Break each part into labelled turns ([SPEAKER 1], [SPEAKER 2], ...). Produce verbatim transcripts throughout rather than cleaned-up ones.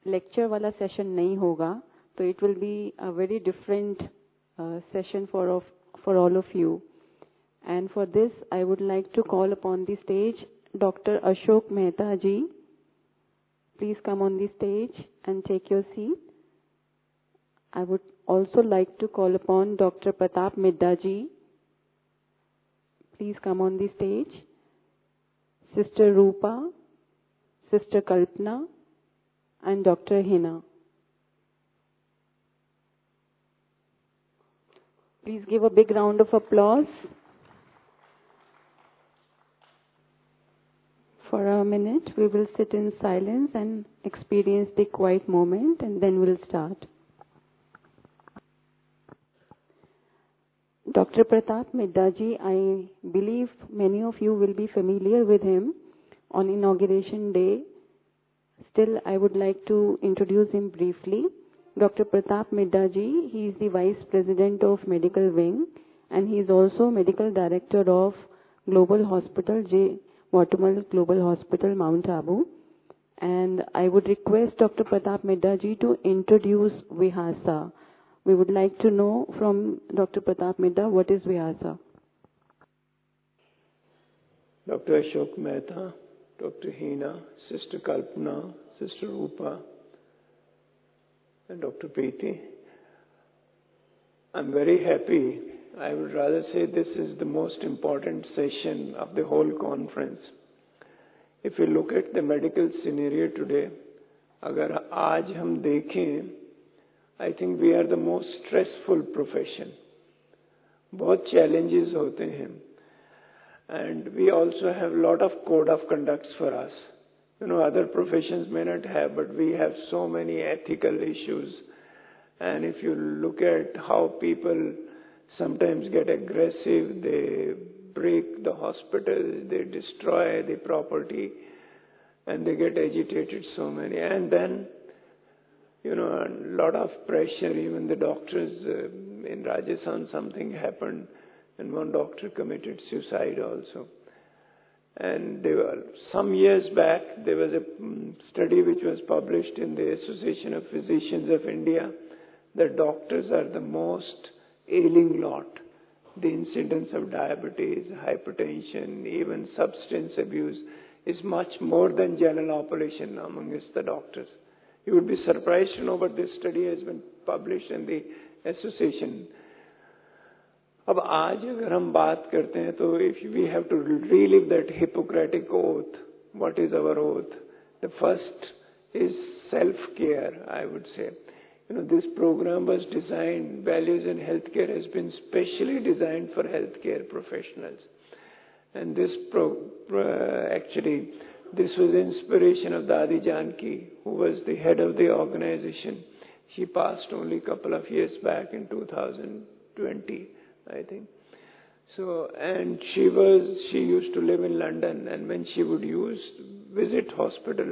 [SPEAKER 1] lecture वाला session नहीं होगा, तो it will be a very different uh, session for of, for all of you. And for this, I would like to call upon the stage Doctor Ashok Mehta ji. Please come on the stage and take your seat. I would also like to call upon Doctor Pratap Midda ji. Please come on the stage. Sister Rupa, Sister Kalpana, and Doctor Hina. Please give a big round of applause. For a minute, we will sit in silence and experience the quiet moment, and then we'll start. Doctor Pratap Midda ji, I believe many of you will be familiar with him on inauguration day. Still, I would like to introduce him briefly. Doctor Pratap Midda ji, he is the Vice President of Medical Wing, and he is also Medical Director of Global Hospital, J. Watermal Global Hospital, Mount Abu. And I would request Doctor Pratap Midda ji to introduce Vihasa. We would like to know from Doctor Pratap Midda, what is Vihasa?
[SPEAKER 2] Doctor Ashok Mehta, Doctor Hina, Sister Kalpana, Sister Rupa, and Doctor Preeti. I'm very happy. I would rather say this is the most important session of the whole conference. If you look at the medical scenario today, agar aaj hum dekhein, I think we are the most stressful profession. बहुत challenges होते हैं. And we also have a lot of code of conducts for us. You know, other professions may not have, but we have so many ethical issues. And if you look at how people sometimes get aggressive, they break the hospitals, they destroy the property, and they get agitated so many. And then, you know, a lot of pressure, even the doctors, uh, in Rajasthan something happened and one doctor committed suicide also. And there were, some years back, there was a study which was published in the Association of Physicians of India that doctors are the most ailing lot. The incidence of diabetes, hypertension, even substance abuse is much more than general population amongst the doctors. You would be surprised to know, but this study has been published in the association. अब आज अगर हम बात करते हैं तो if we have to relive that Hippocratic oath, what is our oath? The first is self-care, I would say. You know, this program was designed, Values in Healthcare has been specially designed for healthcare professionals. And this pro, uh, actually, this was inspiration of Dadi Janki, who was the head of the organization. She passed only a couple of years back in two thousand twenty, I think. So, and she was, she used to live in London, and when she would use, visit hospital,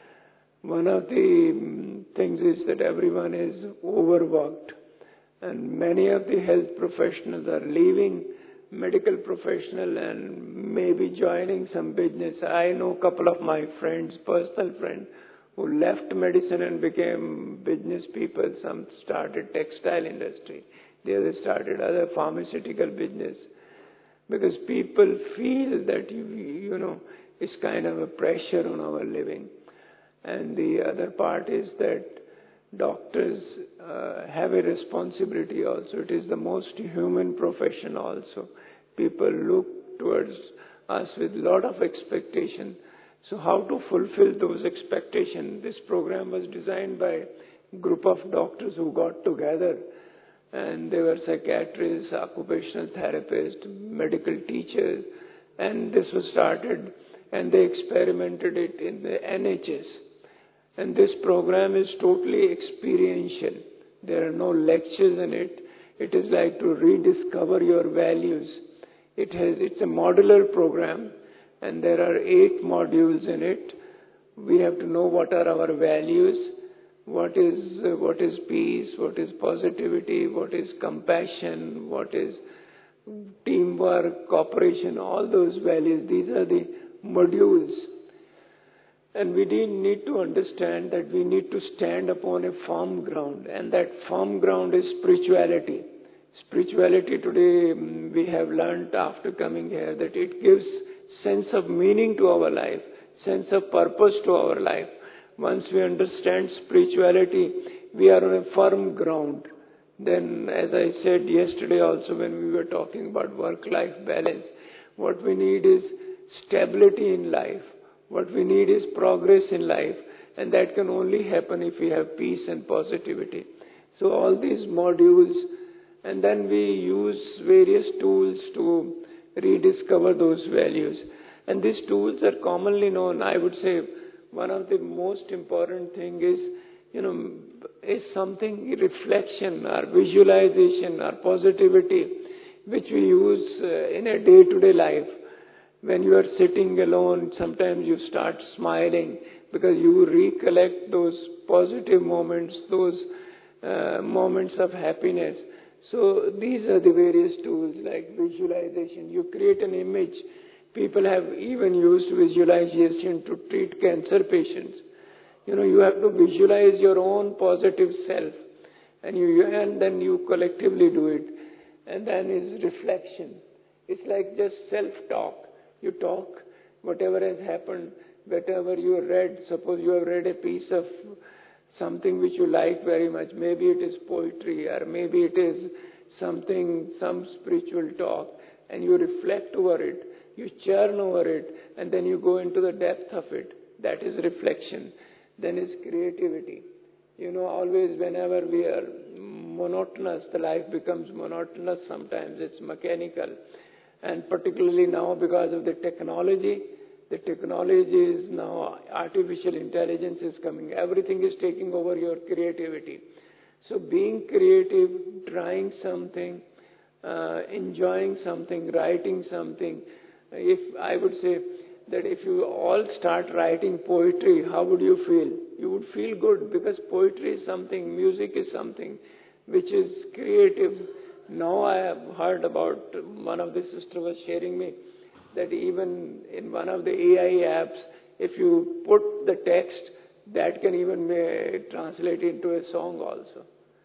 [SPEAKER 2] one of the things is that everyone is overworked, and many of the health professionals are leaving medical professional and maybe joining some business. I know a couple of my friends, personal friends, who left medicine and became business people. Some started textile industry, the others started other pharmaceutical business, because people feel that, you, you know, it's kind of a pressure on our living. And the other part is that doctors uh, have a responsibility also. It is the most human profession also. People look towards us with a lot of expectation. So how to fulfill those expectations? This program was designed by a group of doctors who got together, and they were psychiatrists, occupational therapists, medical teachers, and this was started, and they experimented it in the N H S. And this program is totally experiential. There are no lectures in it. It is like to rediscover your values. It has, it's a modular program, and there are eight modules in it. We have to know what are our values, what is, uh, what is peace, what is positivity, what is compassion, what is teamwork, cooperation, all those values. These are the modules. And we need to understand that we need to stand upon a firm ground, and that firm ground is spirituality. Spirituality today, we have learned after coming here that it gives sense of meaning to our life, sense of purpose to our life. Once we understand spirituality, we are on a firm ground. Then, as I said yesterday also when we were talking about work-life balance, what we need is stability in life. What we need is progress in life, and that can only happen if we have peace and positivity. So all these modules, and then we use various tools to rediscover those values. And these tools are commonly known. I would say one of the most important thing is, you know, is something reflection or visualization or positivity, which we use uh, in a day-to-day life. When you are sitting alone, sometimes you start smiling because you recollect those positive moments, those uh, moments of happiness. So these are the various tools like visualization. You create an image. People have even used visualization to treat cancer patients. You know, you have to visualize your own positive self, and you and then you collectively do it. And then is reflection. It's like just self-talk. You talk whatever has happened, whatever you read. Suppose you have read a piece of something which you like very much. Maybe it is poetry, or maybe it is something, some spiritual talk, and you reflect over it, you churn over it, and then you go into the depth of it. That is reflection. Then is creativity. You know, always whenever we are monotonous, the life becomes monotonous sometimes. It's mechanical. And particularly now because of the technology, the technology is now, artificial intelligence is coming. Everything is taking over your creativity. So being creative, trying something, uh, enjoying something, writing something. If I would say that if you all start writing poetry, how would you feel? You would feel good, because poetry is something, music is something which is creative. Now I have heard about, one of the sisters was sharing me, that even in one of the A I apps, if you put the text, that can even be translated into a song also.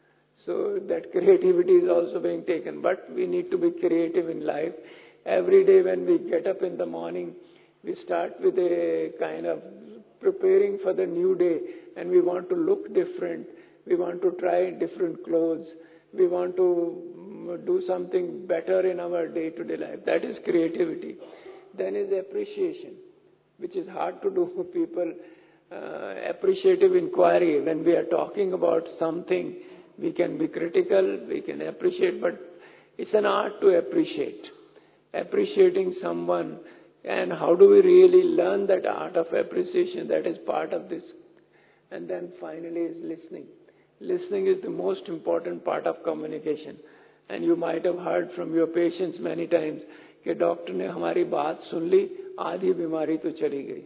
[SPEAKER 2] So that creativity is also being taken. But we need to be creative in life. Every day when we get up in the morning, we start with a kind of preparing for the new day, and we want to look different. We want to try different clothes. We want to do something better in our day-to-day life. That is creativity. Then is appreciation, which is hard to do. People, uh, appreciative inquiry. When we are talking about something, we can be critical, we can appreciate, but it's an art to appreciate. Appreciating someone, and how do we really learn that art of appreciation? That is part of this. And then finally is listening. Listening is the most important part of communication. And you might have heard from your patients many times that doctor ne hamari baat sun li, aadhi bimari to chali gayi.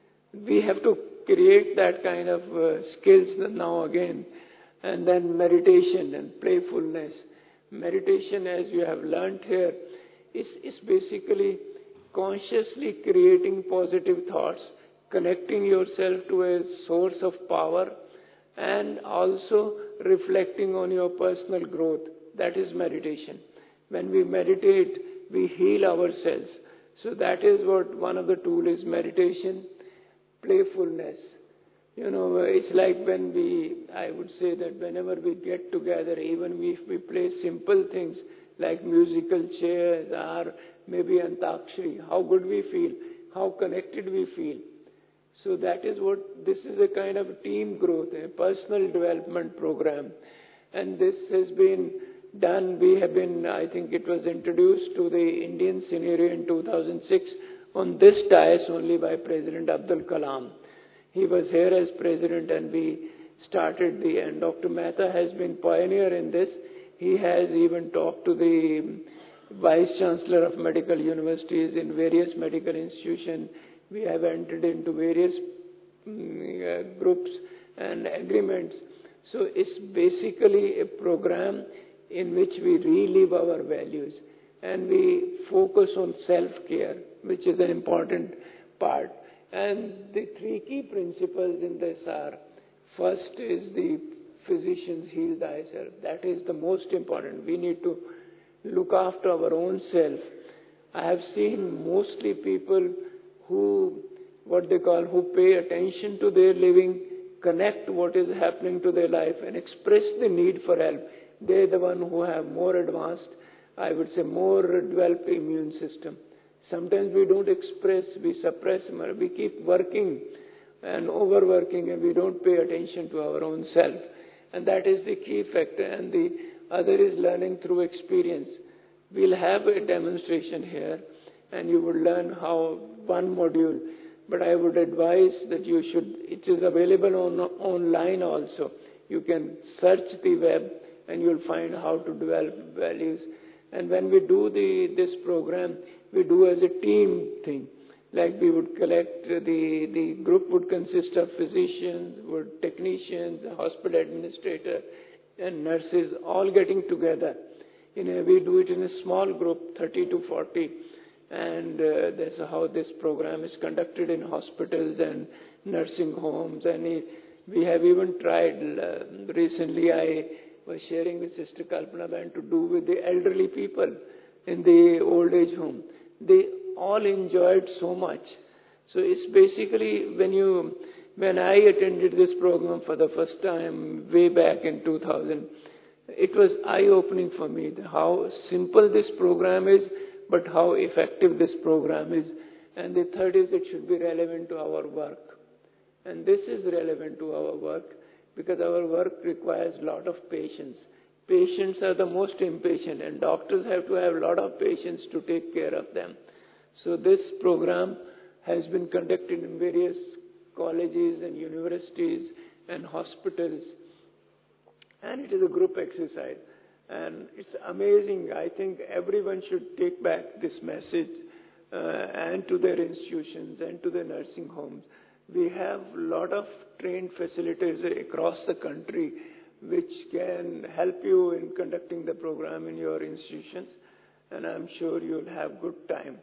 [SPEAKER 2] We have to create that kind of uh, skills now again. And then meditation and playfulness. Meditation, as you have learnt here, is, is basically consciously creating positive thoughts, connecting yourself to a source of power, and also reflecting on your personal growth. That is meditation. When we meditate, we heal ourselves. So that is what one of the tools is, meditation, playfulness. You know, it's like when we, I would say that whenever we get together, even if we play simple things like musical chairs or maybe Antakshari, how good we feel, how connected we feel. So that is what, this is a kind of team growth, a personal development program. And this has been done, we have been, I think it was introduced to the Indian scenario in two thousand six on this dais only by President Abdul Kalam. He was here as president and we started the, and Doctor Mehta has been pioneer in this. He has even talked to the Vice Chancellor of medical universities in various medical institutions. We have entered into various um, uh, groups and agreements. So it's basically a program in which we relive our values and we focus on self-care, which is an important part. And the three key principles in this are, first is the physicians heal thyself. That is the most important. We need to look after our own self. I have seen mostly people who, what they call, who pay attention to their living, connect what is happening to their life and express the need for help. They're the one who have more advanced, I would say more developed immune system. Sometimes we don't express, we suppress, we keep working and overworking and we don't pay attention to our own self. And that is the key factor. And the other is learning through experience. We'll have a demonstration here and you will learn how one module, but I would advise that you should, it is available on online also. You can search the web and you'll find how to develop values. And when we do the this program, we do as a team thing. Like we would collect, the, the group would consist of physicians, would technicians, hospital administrator, and nurses all getting together. You know, we do it in a small group, thirty to forty. And uh, that's how this program is conducted in hospitals and nursing homes. And we have even tried, uh, recently I was sharing with Sister Kalpana Ben to do with the elderly people in the old age home. They all enjoyed so much. So it's basically when you, when I attended this program for the first time way back in two thousand, it was eye-opening for me how simple this program is, but how effective this program is. And the third is it should be relevant to our work. And this is relevant to our work because our work requires a lot of patience. Patients are the most impatient and doctors have to have a lot of patience to take care of them. So this program has been conducted in various colleges and universities and hospitals. And it is a group exercise. And it's amazing. I think everyone should take back this message uh, and to their institutions and to their nursing homes. We have a lot of trained facilitators across the country which can help you in conducting the program in your institutions. And I'm sure you'll have good time.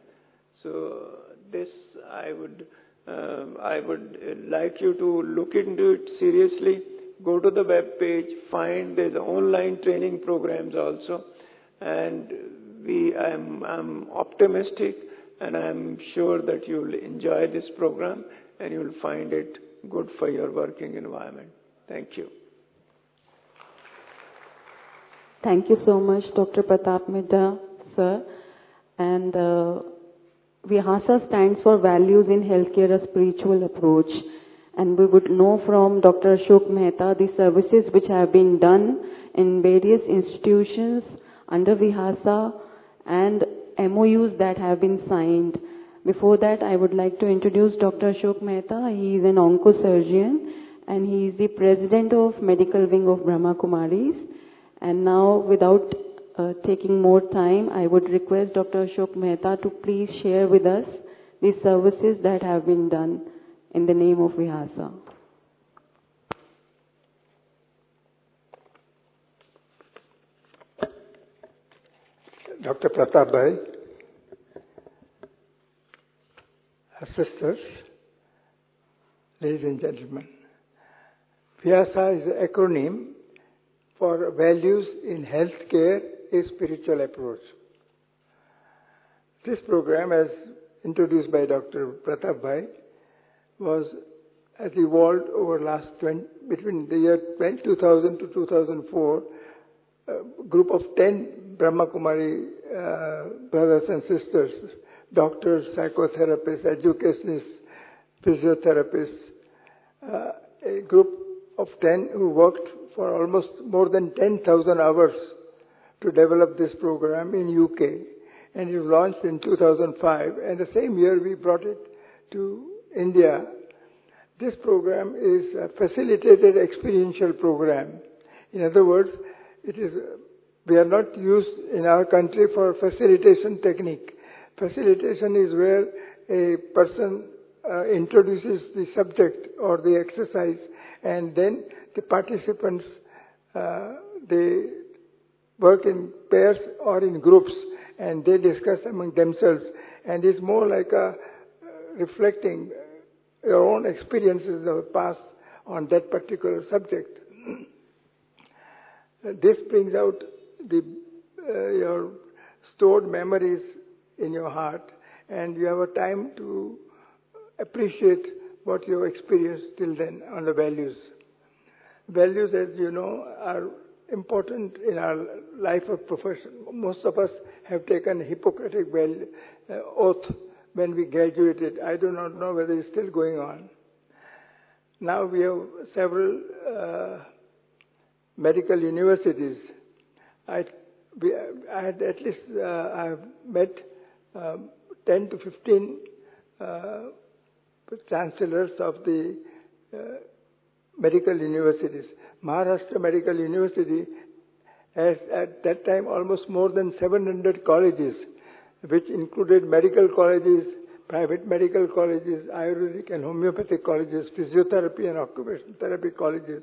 [SPEAKER 2] So this I would, uh, I would like you to look into it seriously. Go to the web page, find there's online training programs also, and we, I'm, I'm optimistic and I'm sure that you'll enjoy this program and you'll find it good for your working environment. Thank you.
[SPEAKER 1] Thank you so much, Doctor Pratap Mehta, sir. And uh, Vyasa stands for Values in Healthcare, a Spiritual Approach. And we would know from Doctor Ashok Mehta the services which have been done in various institutions under Vyasa and M O Us that have been signed. Before that, I would like to introduce Doctor Ashok Mehta. He is an oncosurgeon and he is the president of Medical Wing of Brahma Kumaris. And now, without uh, taking more time, I would request Doctor Ashok Mehta to please share with us the services that have been done in the name of Vyasa.
[SPEAKER 3] Doctor Pratap Bhai, sisters, ladies and gentlemen, Vyasa is an acronym for Values in Healthcare, a Spiritual Approach. This program, as introduced by Doctor Pratap Bhai, was has evolved over last twenty, between the year two thousand to two thousand four. A group of ten Brahma Kumari uh, brothers and sisters, doctors, psychotherapists, educationists, physiotherapists, uh, a group of ten who worked for almost more than ten thousand hours to develop this program in U K. And it was launched in two thousand five. And the same year we brought it to India. This program is a facilitated experiential program. In other words, it is, we are not used in our country for facilitation technique. Facilitation is where a person uh, introduces the subject or the exercise and then the participants, uh, they work in pairs or in groups and they discuss among themselves, and it's more like a uh, reflecting your own experiences of the past on that particular subject. This brings out the, uh, your stored memories in your heart, and you have a time to appreciate what you have experienced till then on the values. Values, as you know, are important in our life of profession. Most of us have taken Hippocratic value, uh, oath when we graduated. I do not know whether it's still going on. Now we have several uh, medical universities. I, we, I had at least, uh, I have met uh, ten to fifteen uh, chancellors of the uh, medical universities. Maharashtra Medical University has at that time almost more than seven hundred colleges, which included medical colleges, private medical colleges, Ayurvedic and homeopathic colleges, physiotherapy and occupational therapy colleges,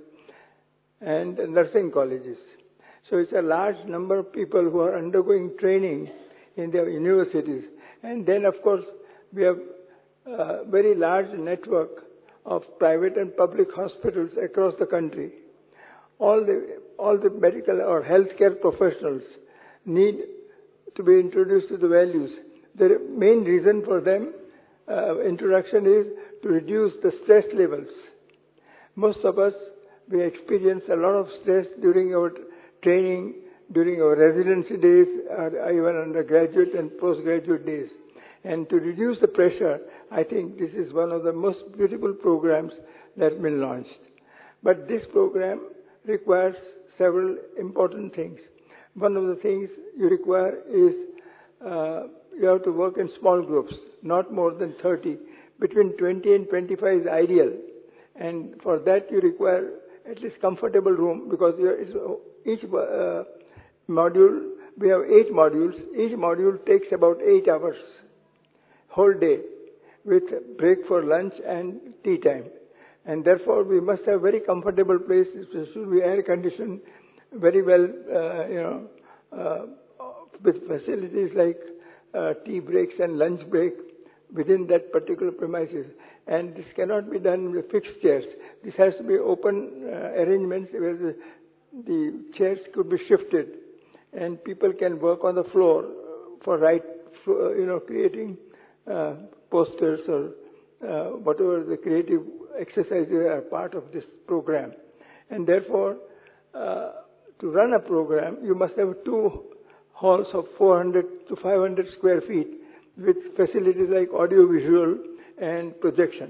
[SPEAKER 3] and nursing colleges. So it's a large number of people who are undergoing training in their universities. And then, of course, we have a very large network of private and public hospitals across the country. All the, all the medical or healthcare professionals need to be introduced to the values. The main reason for them uh, introduction is to reduce the stress levels. Most of us, we experience a lot of stress during our training, during our residency days, or even undergraduate and postgraduate days. And to reduce the pressure, I think this is one of the most beautiful programs that have been launched. But this program requires several important things. One of the things you require is uh, you have to work in small groups, not more than thirty. Between twenty and twenty-five is ideal. And for that you require at least comfortable room, because each uh, module, we have eight modules. Each module takes about eight hours, whole day, with break for lunch and tea time. And therefore, we must have very comfortable places. It should be air conditioned, very well, uh, you know, uh, with facilities like uh, tea breaks and lunch break within that particular premises. And this cannot be done with fixed chairs. This has to be open uh, arrangements where the, the chairs could be shifted, and people can work on the floor for right, you know, creating uh, posters or uh, whatever the creative exercises are part of this program. And therefore, uh, to run a program, you must have two halls of four hundred to five hundred square feet with facilities like audio visual and projection.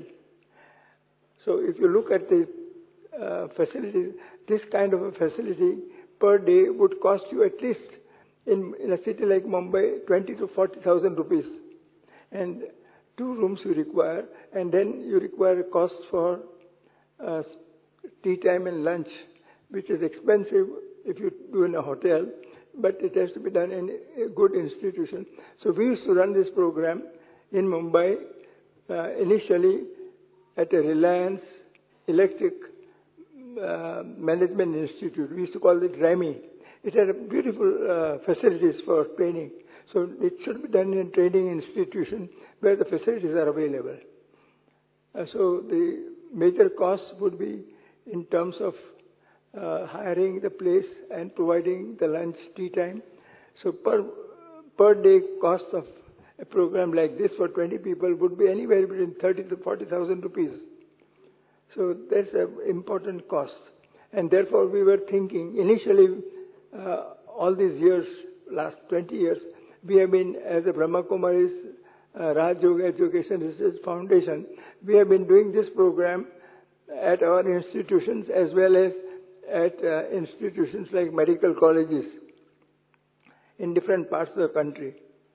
[SPEAKER 3] So if you look at the uh, facilities, this kind of a facility per day would cost you at least in, in a city like Mumbai twenty to forty thousand rupees. And two rooms you require, and then you require a cost for uh, tea time and lunch, which is expensive if you do in a hotel, but it has to be done in a good institution. So we used to run this program in Mumbai, uh, initially at a Reliance Electric uh, Management Institute. We used to call it RAMI. It had beautiful uh, facilities for training. So it should be done in a training institution where the facilities are available. Uh, so the major cost would be in terms of uh, hiring the place and providing the lunch, tea time. So per, per day cost of a program like this for twenty people would be anywhere between thirty to forty thousand rupees. So that's an important cost. And therefore we were thinking, initially uh, all these years, last twenty years, we have been, as a Brahma Kumaris uh, Raj Yoga Education Research Foundation, we have been doing this program at our institutions as well as at uh, institutions like medical colleges in different parts of the country.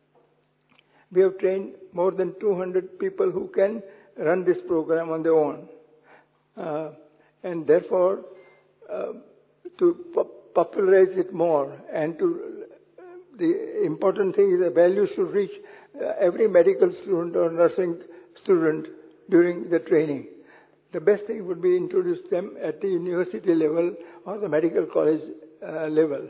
[SPEAKER 3] We have trained more than two hundred people who can run this program on their own. Uh, and therefore, uh, to po popularize it more and to the important thing is the value should reach uh, every medical student or nursing student during the training. The best thing would be introduce them at the university level or the medical college uh, level.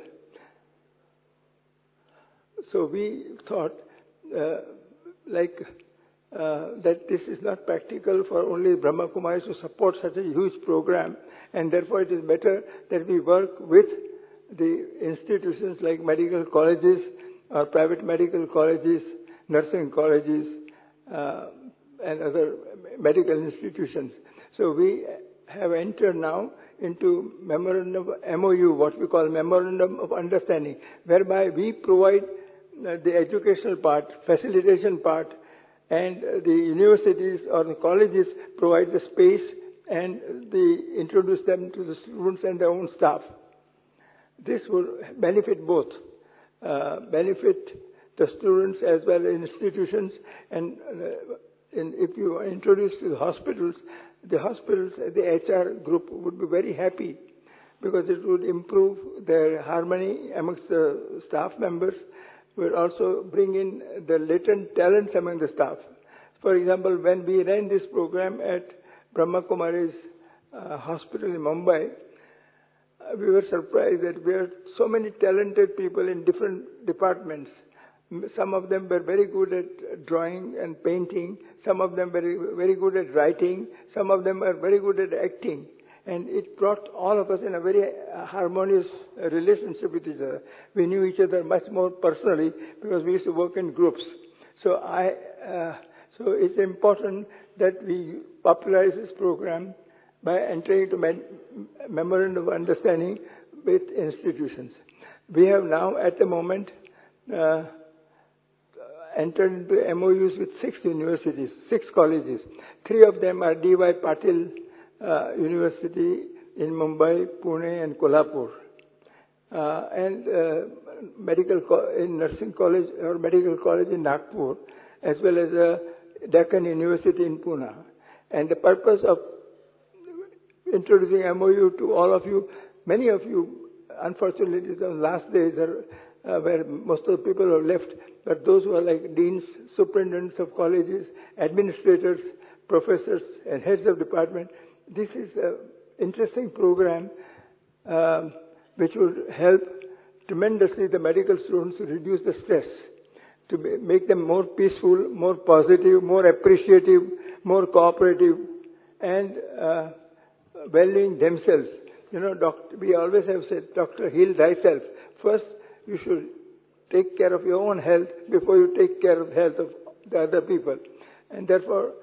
[SPEAKER 3] So we thought, uh, like uh, that this is not practical for only Brahma Kumaris to support such a huge program, and therefore it is better that we work with the institutions like medical colleges or private medical colleges, nursing colleges, uh, and other medical institutions. So we have entered now into memorandum of M O U, what we call memorandum of understanding, whereby we provide uh, the educational part, facilitation part, and uh, the universities or the colleges provide the space and they introduce them to the students and their own staff. This will benefit both, uh, benefit the students as well as institutions, and uh, in, if you are introduced to the hospitals, the hospitals, the H R group would be very happy because it would improve their harmony amongst the staff members, will also bring in the latent talents among the staff. For example, when we ran this program at Brahma Kumari's uh, hospital in Mumbai, uh, we were surprised that we had so many talented people in different departments. Some of them were very good at drawing and painting. Some of them were very, very good at writing. Some of them were very good at acting. And it brought all of us in a very harmonious relationship with each other. We knew each other much more personally because we used to work in groups. So I, uh, so it's important that we popularize this program by entering into a memorandum of understanding with institutions. We have now, at the moment, uh, entered into M O Us with six universities, six colleges. Three of them are D Y Patil uh, University in Mumbai, Pune, and Kolhapur, uh, and uh, medical co- in nursing college or medical college in Nagpur, as well as uh, Deccan University in Pune. And the purpose of introducing M O U to all of you, many of you, unfortunately, the last days are uh, where most of the people have left. But those who are like deans, superintendents of colleges, administrators, professors, and heads of department, this is an interesting program uh, which would help tremendously the medical students to reduce the stress, to make them more peaceful, more positive, more appreciative, more cooperative, and uh, valuing themselves. You know, doctor, we always have said, doctor, heal thyself. First, you should take care of your own health before you take care of health of the other people. And therefore,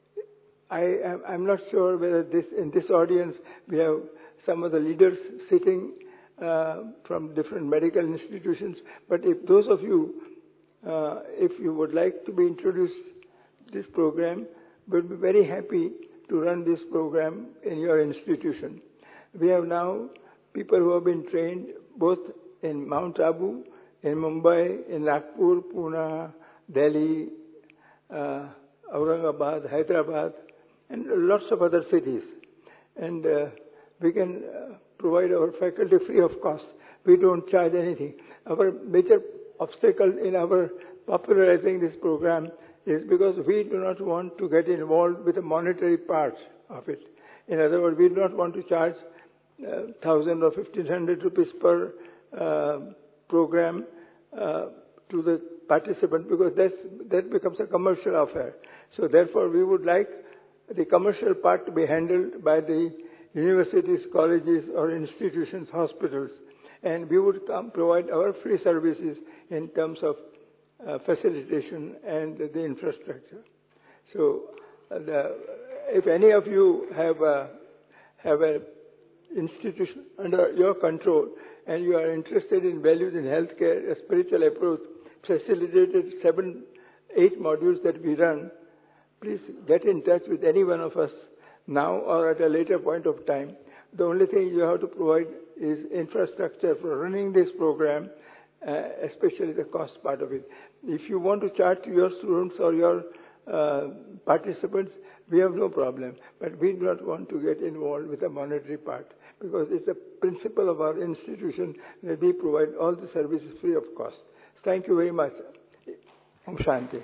[SPEAKER 3] I am I'm not sure whether this in this audience we have some of the leaders sitting uh, from different medical institutions. But if those of you, uh, if you would like to be introduced to this program, we'll be very happy to run this program in your institution. We have now people who have been trained both in Mount Abu, in Mumbai, in Nagpur, Pune, Delhi, uh, Aurangabad, Hyderabad, and lots of other cities. And uh, we can uh, provide our faculty free of cost. We don't charge anything. Our major obstacle in our popularizing this program is because we do not want to get involved with the monetary part of it. In other words, we do not want to charge uh, one thousand or fifteen hundred rupees per uh, program uh, to the participant, because that's, that becomes a commercial affair. So therefore, we would like the commercial part to be handled by the universities, colleges, or institutions, hospitals, and we would come provide our free services in terms of uh, facilitation and the infrastructure. So, uh, the, if any of you have a, have an institution under your control and you are interested in values in healthcare, a spiritual approach, facilitated seven, eight modules that we run, please get in touch with any one of us now or at a later point of time. The only thing you have to provide is infrastructure for running this program, uh, especially the cost part of it. If you want to charge to your students or your uh, participants, we have no problem. But we do not want to get involved with the monetary part, because it's a principle of our institution that we provide all the services free of cost. Thank you very much. Om Shanti.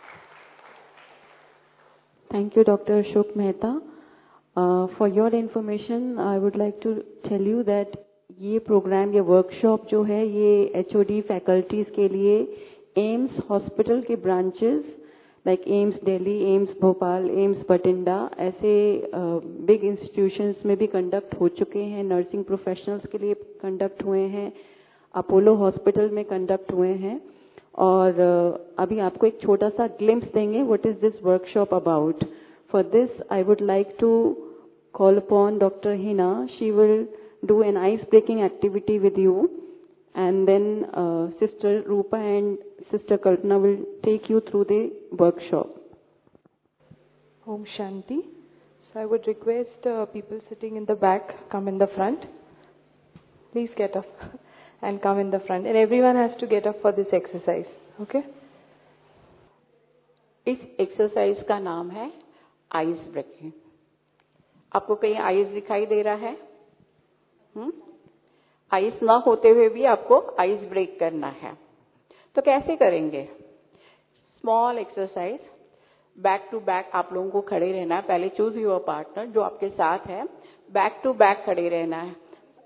[SPEAKER 1] Thank you, Doctor Ashok Mehta. Uh, for your information, I would like to tell you that ये program, ये workshop जो है, ये H O D faculties के लिए AIIMS hospital के branches like AIIMS Delhi, AIIMS Bhopal, AIIMS Bathinda, ऐसे big institutions में भी कंडक्ट हो चुके हैं। नर्सिंग प्रोफेशनल्स के लिए कंडक्ट हुए हैं, अपोलो हॉस्पिटल में कंडक्ट हुए हैं। और uh, अभी आपको एक छोटा सा ग्लिम्स देंगे what is this workshop about. For this I would like to call upon Doctor Hina. She will do an ice-breaking activity with you, and then uh, Sister Rupa and Sister Kalpana will take you through the workshop.
[SPEAKER 4] Om Shanti. So I would request uh, people sitting in the back come in the front. Please get up and come in the front. And everyone has to get up for this exercise. Okay?
[SPEAKER 5] इस exercise का नाम है ice breaking. आपको कहीं ice दिखाई दे रहा है? हम्म? Ice ना होते हुए भी आपको आइस ब्रेक करना है। तो कैसे करेंगे? Small exercise, back to back आप लोगों को खड़े रहना है। पहले चूज योर पार्टनर जो आपके साथ है, बैक टू बैक खड़े रहना है।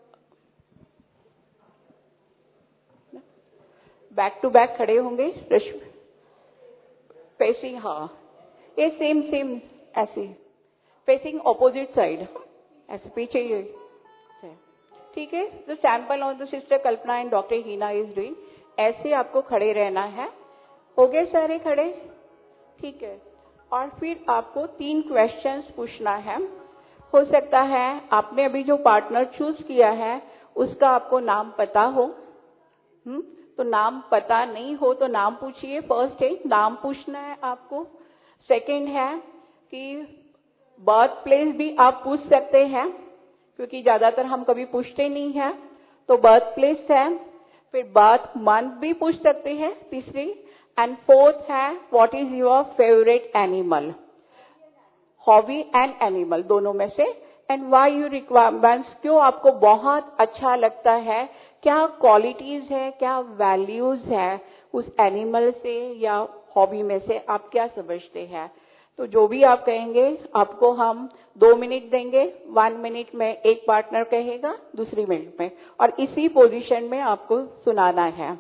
[SPEAKER 5] बैक टू बैक खड़े होंगे, रश्मि फेसिंग, हाँ ये सेम सेम ऐसे फेसिंग ऑपोजिट साइड, ऐसे पीछे ये, ठीक है। The sample on the sister Kalpana and doctor Heena is doing, ऐसे आपको खड़े रहना है। हो गए सारे खड़े? ठीक है। और फिर आपको तीन क्वेश्चंस पूछना है। हो सकता है आपने अभी जो पार्टनर चूज किया है उसका आपको नाम पता हो, हम्म तो नाम पता नहीं हो तो नाम पूछिए। फर्स्ट है नाम पूछना है आपको। सेकंड है कि बर्थ प्लेस भी आप पूछ सकते हैं, क्योंकि ज्यादातर हम कभी पूछते नहीं हैं, तो बर्थ प्लेस है। फिर बर्थ मंथ भी पूछ सकते हैं, तीसरी। एंड फोर्थ है what is your favourite animal, hobby and animal दोनों में से। एंड व्हाई यू रिक्वायरमेंट्स, क्यों आपको बहुत अच्छा लगता है, क्या क्वालिटीज है, क्या वैल्यूज है उस एनिमल से या हॉबी में से, आप क्या समझते हैं। तो जो भी आप कहेंगे आपको हम दो मिनट देंगे। वन मिनट में एक पार्टनर कहेगा, दूसरी मिनट में, और इसी पोजीशन में आपको सुनाना है।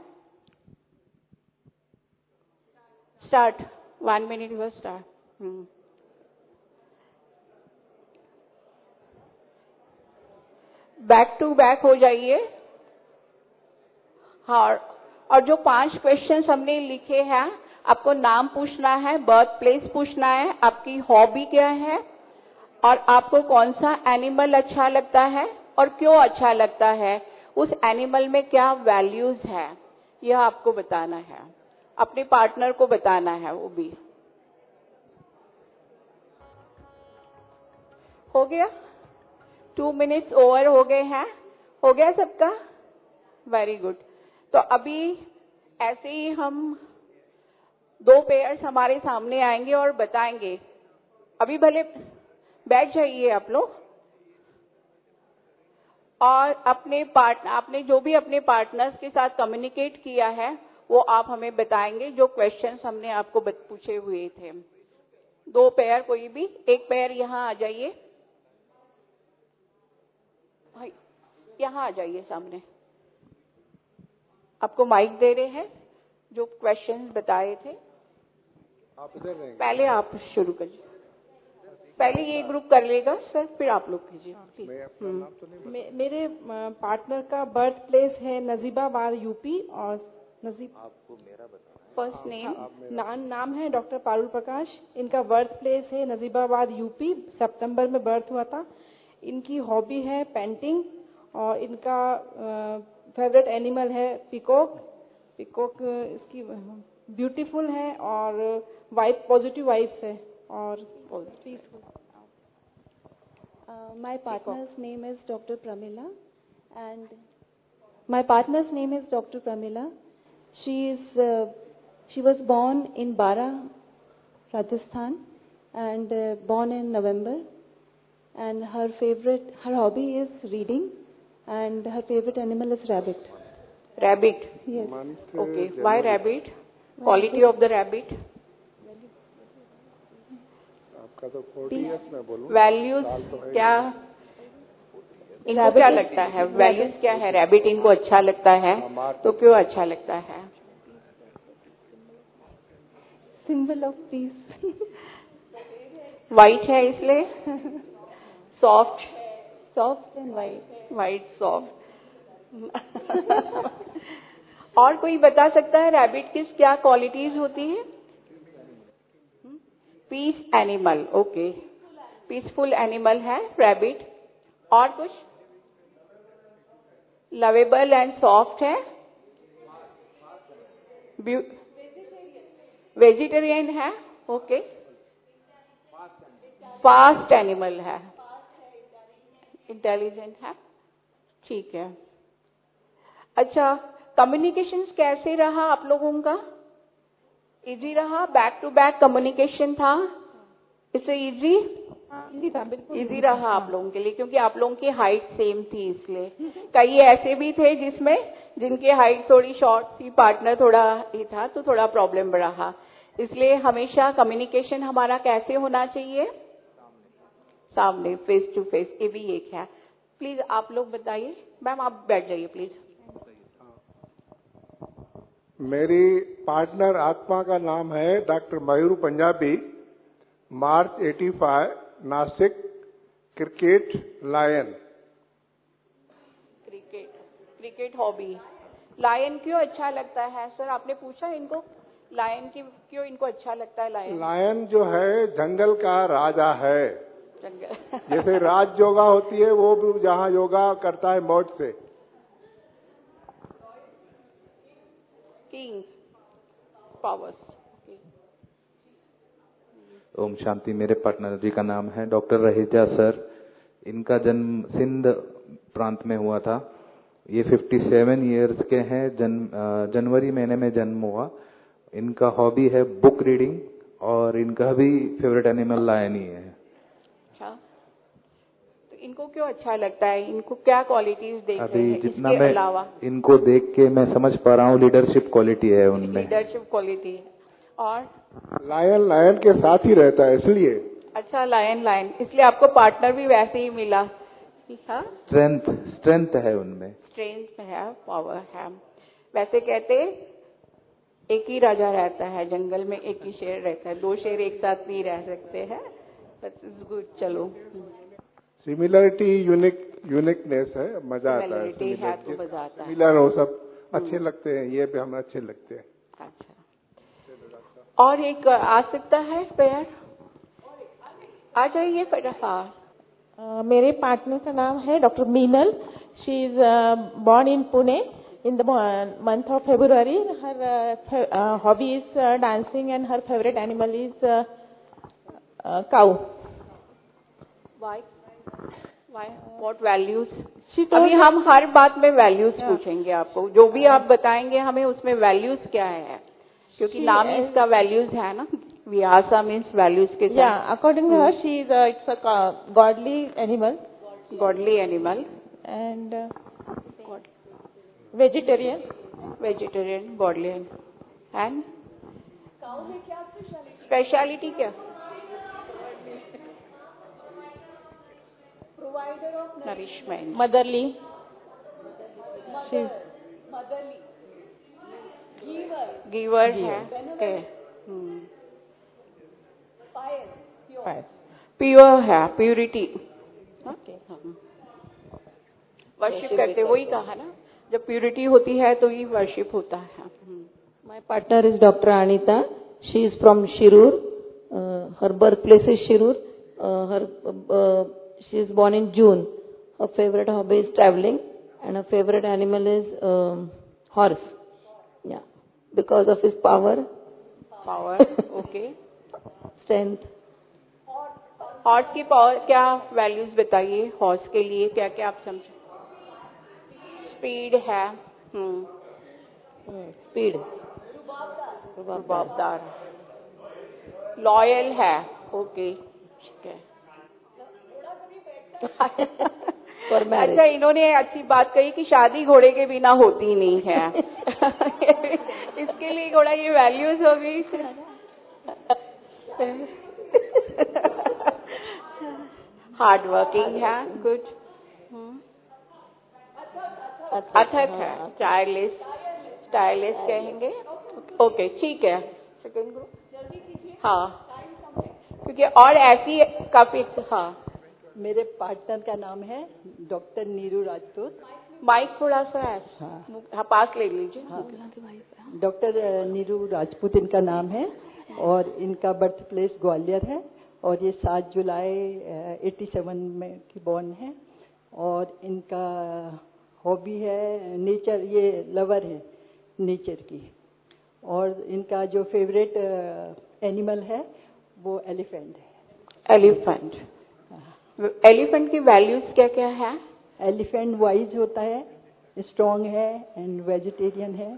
[SPEAKER 5] स्टार्ट, वन मिनट हुआ स्टार्ट। बैक टू बैक हो जाइए। हाँ, और जो पांच क्वेश्चंस हमने लिखे हैं, आपको नाम पूछना है, बर्थ प्लेस पूछना है, आपकी हॉबी क्या है, और आपको कौन सा एनिमल अच्छा लगता है और क्यों अच्छा लगता है, उस एनिमल में क्या वैल्यूज है, यह आपको बताना है। अपने पार्टनर को बताना है वो भी। हो गया? टू मिनट्स ओवर हो गए हैं। हो गया सबका? Very good. तो अभी ऐसे ही हम दो पेयर्स हमारे सामने आएंगे और बताएंगे। अभी भले बैठ जाइए आप लोग, और अपने पार्टनर, आपने जो भी अपने पार्टनर्स के साथ कम्युनिकेट किया है वो आप हमें बताएंगे, जो क्वेश्चंस हमने आपको पूछे हुए थे। दो पेयर कोई भी, एक पेयर यहाँ आ जाइए, यहाँ आ जाइए सामने। आपको माइक दे रहे हैं, जो क्वेश्चंस बताए थे
[SPEAKER 6] आप इधर रहेंगे।
[SPEAKER 5] पहले आप शुरू करिए, पहले ये ग्रुप कर लेगा सर, फिर आप लोग कीजिए।
[SPEAKER 6] मैं अपना नाम तो नहीं
[SPEAKER 4] मे, मेरे पार्टनर का बर्थ प्लेस है नजीबाबाद यूपी, और नजीब
[SPEAKER 6] आपको मेरा बताना है।
[SPEAKER 5] फर्स्ट नेम,
[SPEAKER 4] नाम नाम है डॉक्टर पारुल प्रकाश। इनका बर्थ प्लेस है नजीबाबाद यूपी, सितंबर में बर्थ हुआ था। इनकी हॉबी है पेंटिंग, और इनका फेवरेट एनिमल है पिकॉक। पिकॉक इसकी ब्यूटीफुल है और वाइब, पॉजिटिव वाइब्स है और peaceful.
[SPEAKER 7] Uh, my partner's name is Doctor Pramila, and my partner's name is Doctor Pramila. She is uh, she was born in Bara, Rajasthan, and uh, born in November. And her favorite, her hobby is reading, and her favorite animal is rabbit.
[SPEAKER 5] Rabbit.
[SPEAKER 7] Yes.
[SPEAKER 6] Month,
[SPEAKER 5] Okay.
[SPEAKER 6] January.
[SPEAKER 5] Why rabbit? Quality of the rabbit?
[SPEAKER 6] आपका तो forty years में बोलूं।
[SPEAKER 5] Values
[SPEAKER 6] तो
[SPEAKER 5] क्या, इनको क्या लगता है, वैल्यूज क्या है? रैबिट इनको अच्छा लगता है, तो क्यों अच्छा लगता है?
[SPEAKER 7] Symbol of peace.
[SPEAKER 5] वाइट है इसलिए soft.
[SPEAKER 7] Soft and white.
[SPEAKER 5] White soft. और कोई बता सकता है रैबिट किस क्या क्वालिटीज होती है? Peace animal. Okay, peaceful animal है रैबिट. और कुछ? लवेबल एंड सॉफ्ट है. वेजिटेरियन है. ओके. फास्ट एनिमल है. इंटेलिजेंट है. ठीक है. अच्छा, कम्युनिकेशंस कैसे रहा आप लोगों का? इजी रहा? बैक टू बैक कम्युनिकेशन था, इससे इजी
[SPEAKER 4] इजी था. बिल्कुल
[SPEAKER 5] इजी रहा आप लोगों के लिए, क्योंकि आप लोगों की हाइट सेम थी इसलिए. कई ऐसे भी थे जिसमें जिनकी हाइट थोड़ी शॉर्ट थी, पार्टनर थोड़ा ही था, तो थोड़ा प्रॉब्लम रहा. इसलिए हमेशा कम्युनिकेशन हमारा कैसे होना चाहिए? सामने, फेस टू फेस. ये भी एक है. प्लीज आप लोग बताइए. मैम आप बैठ जाइए प्लीज.
[SPEAKER 6] मेरी पार्टनर आत्मा का नाम है डॉक्टर मयूर पंजाबी. मार्च पचासी, Nashik. Cricket lion.
[SPEAKER 5] Cricket cricket hobby. Lion क्यों अच्छा लगता है सर? आपने पूछा इनको लायन की क्यों इनको अच्छा लगता है? लायन
[SPEAKER 6] लायन जो है जंगल का राजा है.
[SPEAKER 5] जंगल
[SPEAKER 6] जैसे राज योगा होती है, वो भी जहाँ योगा करता है मौज से.
[SPEAKER 5] King powers.
[SPEAKER 8] ओम शांति. मेरे पार्टनर जी का नाम है डॉक्टर रहेजा सर. इनका जन्म सिंध प्रांत में हुआ था. ये सत्तावन इयर्स के हैं. जन, जनवरी महीने में जन्म हुआ. इनका हॉबी है बुक रीडिंग और इनका भी फेवरेट एनिमल लायन ही है.
[SPEAKER 5] अच्छा, तो इनको क्यों अच्छा लगता है? इनको क्या क्वालिटीज देख रहे
[SPEAKER 8] अभी
[SPEAKER 5] हैं
[SPEAKER 8] जितना
[SPEAKER 5] इसके
[SPEAKER 8] मैं
[SPEAKER 5] अलावा?
[SPEAKER 8] इनको देख के मैं समझ पा रहा हूँ लीडरशिप क्वालिटी है उनमें.
[SPEAKER 5] लीडरशिप क्वालिटी है. और
[SPEAKER 6] लायन लायन के साथ ही रहता है इसलिए.
[SPEAKER 5] अच्छा, लायन लायन इसलिए आपको पार्टनर भी वैसे ही मिला.
[SPEAKER 8] स्ट्रेंथ स्ट्रेंथ है उनमें.
[SPEAKER 5] स्ट्रेंथ है, पावर है. वैसे कहते एक ही राजा रहता है जंगल में, एक ही शेर रहता है. दो शेर एक साथ नहीं रह सकते हैं. गुड. चलो,
[SPEAKER 6] सिमिलरिटी यूनिक यूनिकनेस है. मजा आता है.
[SPEAKER 5] सिमिलरिटी है तो मजा आता है.
[SPEAKER 6] सिमिलर हो, सब अच्छे लगते हैं. ये भी हमें अच्छे लगते हैं.
[SPEAKER 5] अच्छा, और एक आ सकता है पेयर? आ जाइए फटाफट.
[SPEAKER 4] Uh, मेरे पार्टनर का नाम है doctor Meenal. She is born in Pune in the month of February. Her uh, hobby is uh, dancing and her favorite animal is uh, uh, cow.
[SPEAKER 5] Why? Why? What values?
[SPEAKER 4] She told
[SPEAKER 5] अभी हम हर बात में values पूछेंगे आपको. जो भी आप बताएंगे हमें उसमें वैल्यूज क्या है, क्योंकि नाम ही इसका वैल्यूज है ना. व्यासा मीन्स वैल्यूज के साथ.
[SPEAKER 4] Yeah, according to her, she is uh, it's a uh, godly animal.
[SPEAKER 5] Godly animal
[SPEAKER 4] And uh, vegetarian.
[SPEAKER 5] Vegetarian, godly and speciality क्या? Nourishment.
[SPEAKER 4] Motherly. She is
[SPEAKER 5] giver है. ओके.
[SPEAKER 4] pious.
[SPEAKER 5] प्योर है, purity. Worship करते, वही कहा ना, जब purity होती है तो ही वर्शिप होता है.
[SPEAKER 1] My partner is Doctor Anita. She is from Shirur. Uh, her birthplace is Shirur. Uh, her uh, she is born in June. Her favorite hobby is traveling, and her favorite animal is um, horse. Yeah, because of his power.
[SPEAKER 5] Power. Okay.
[SPEAKER 1] Strength.
[SPEAKER 5] Horse की power क्या values बताइए? Horse के लिए क्या क्या आप समझे? Speed है. हम्म.
[SPEAKER 1] Speed.
[SPEAKER 5] रुबाबदार. लॉयल है. ओके, ठीक है.
[SPEAKER 1] For marriage.
[SPEAKER 5] अच्छा, इन्होंने अच्छी बात कही कि शादी घोड़े के बिना होती नहीं है. इसके लिए घोड़ा ये वैल्यूज होगी. हार्ड वर्किंग है. गुड. अथक है. स्टाइलिश. स्टाइलिश कहेंगे. ओके, ठीक है. Second group. हाँ, क्योंकि और ऐसी काफी हाँ।
[SPEAKER 9] मेरे पार्टनर का नाम है डॉक्टर नीरू राजपूत।
[SPEAKER 5] माइक थोड़ा सा है,
[SPEAKER 9] हाँ,
[SPEAKER 5] हाँ पास ले लीजिए।
[SPEAKER 9] हाँ, डॉक्टर नीरू राजपूत इनका नाम है और इनका बर्थ प्लेस ग्वालियर है और ये सात जुलाई एटी सेवन में की बॉर्न है और इनका हॉबी है नेचर, ये लवर है नेचर की और इनका जो फेवरेट एनिमल है वो एलिफेंट है।
[SPEAKER 5] एलिफेंट, एलिफेंट की वैल्यूज क्या क्या है?
[SPEAKER 9] एलिफेंट वाइज होता है, स्ट्रॉन्ग है एंड वेजिटेरियन है।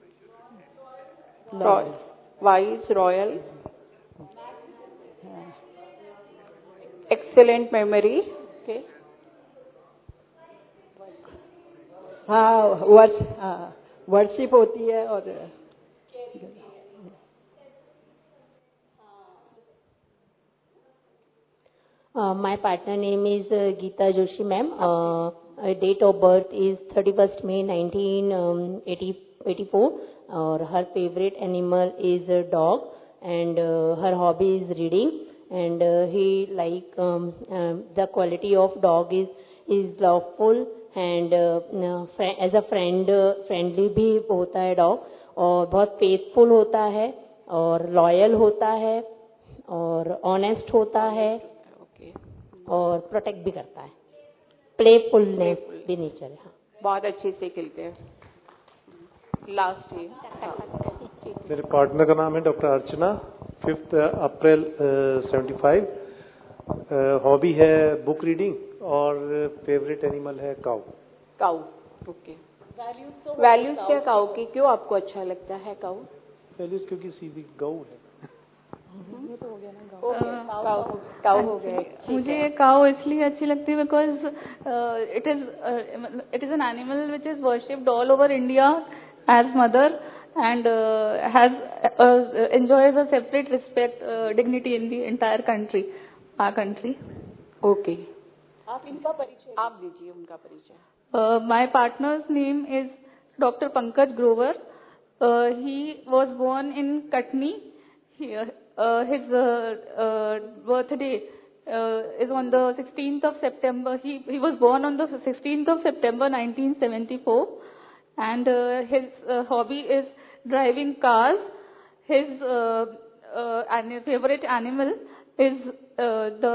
[SPEAKER 5] Wise, royal, excellent memory, okay,
[SPEAKER 9] हाँ वर्स हाँ वर्शिप होती है और
[SPEAKER 10] Uh, my partner name is uh, Geeta Joshi ma'am. Uh, uh, date of birth is thirty-first May nineteen eighty-four. और her favorite animal is a dog and uh, her hobby is reading and uh, he like um, uh, the quality of dog is is loveful and uh, as a friend uh, friendly भी होता है dog और बहुत faithful होता है और loyal होता है और honest होता है और प्रोटेक्ट भी करता है, प्लेफुलनेस भी नेचर है। हाँ,
[SPEAKER 5] बहुत अच्छे से खेलते हैं। लास्ट ईयर
[SPEAKER 11] मेरे पार्टनर का नाम है doctor Archana, fifth April seventy five. Hobby है बुक रीडिंग और फेवरेट एनिमल है काऊ।
[SPEAKER 5] काऊ, ओके। वैल्यूज क्या काऊ की, क्यों आपको अच्छा लगता है काऊ?
[SPEAKER 11] वैल्यूज क्योंकि सीधी गऊ है।
[SPEAKER 5] काऊ हो गया।
[SPEAKER 12] मुझे ये काऊ इसलिए अच्छी लगती है because it is it is an animal which is worshipped all over India as mother and has enjoys a separate respect dignity in the entire country, our country.
[SPEAKER 5] Okay, आप इनका परिचय आप दीजिए, उनका परिचय।
[SPEAKER 12] My partner's name is doctor Pankaj Grover. He was born in Katni. Uh, his uh, uh, birthday uh, is on the sixteenth of September. He he was born on the sixteenth of September nineteen seventy-four, and uh, his uh, hobby is driving cars. His uh, uh, an favorite animal is uh, the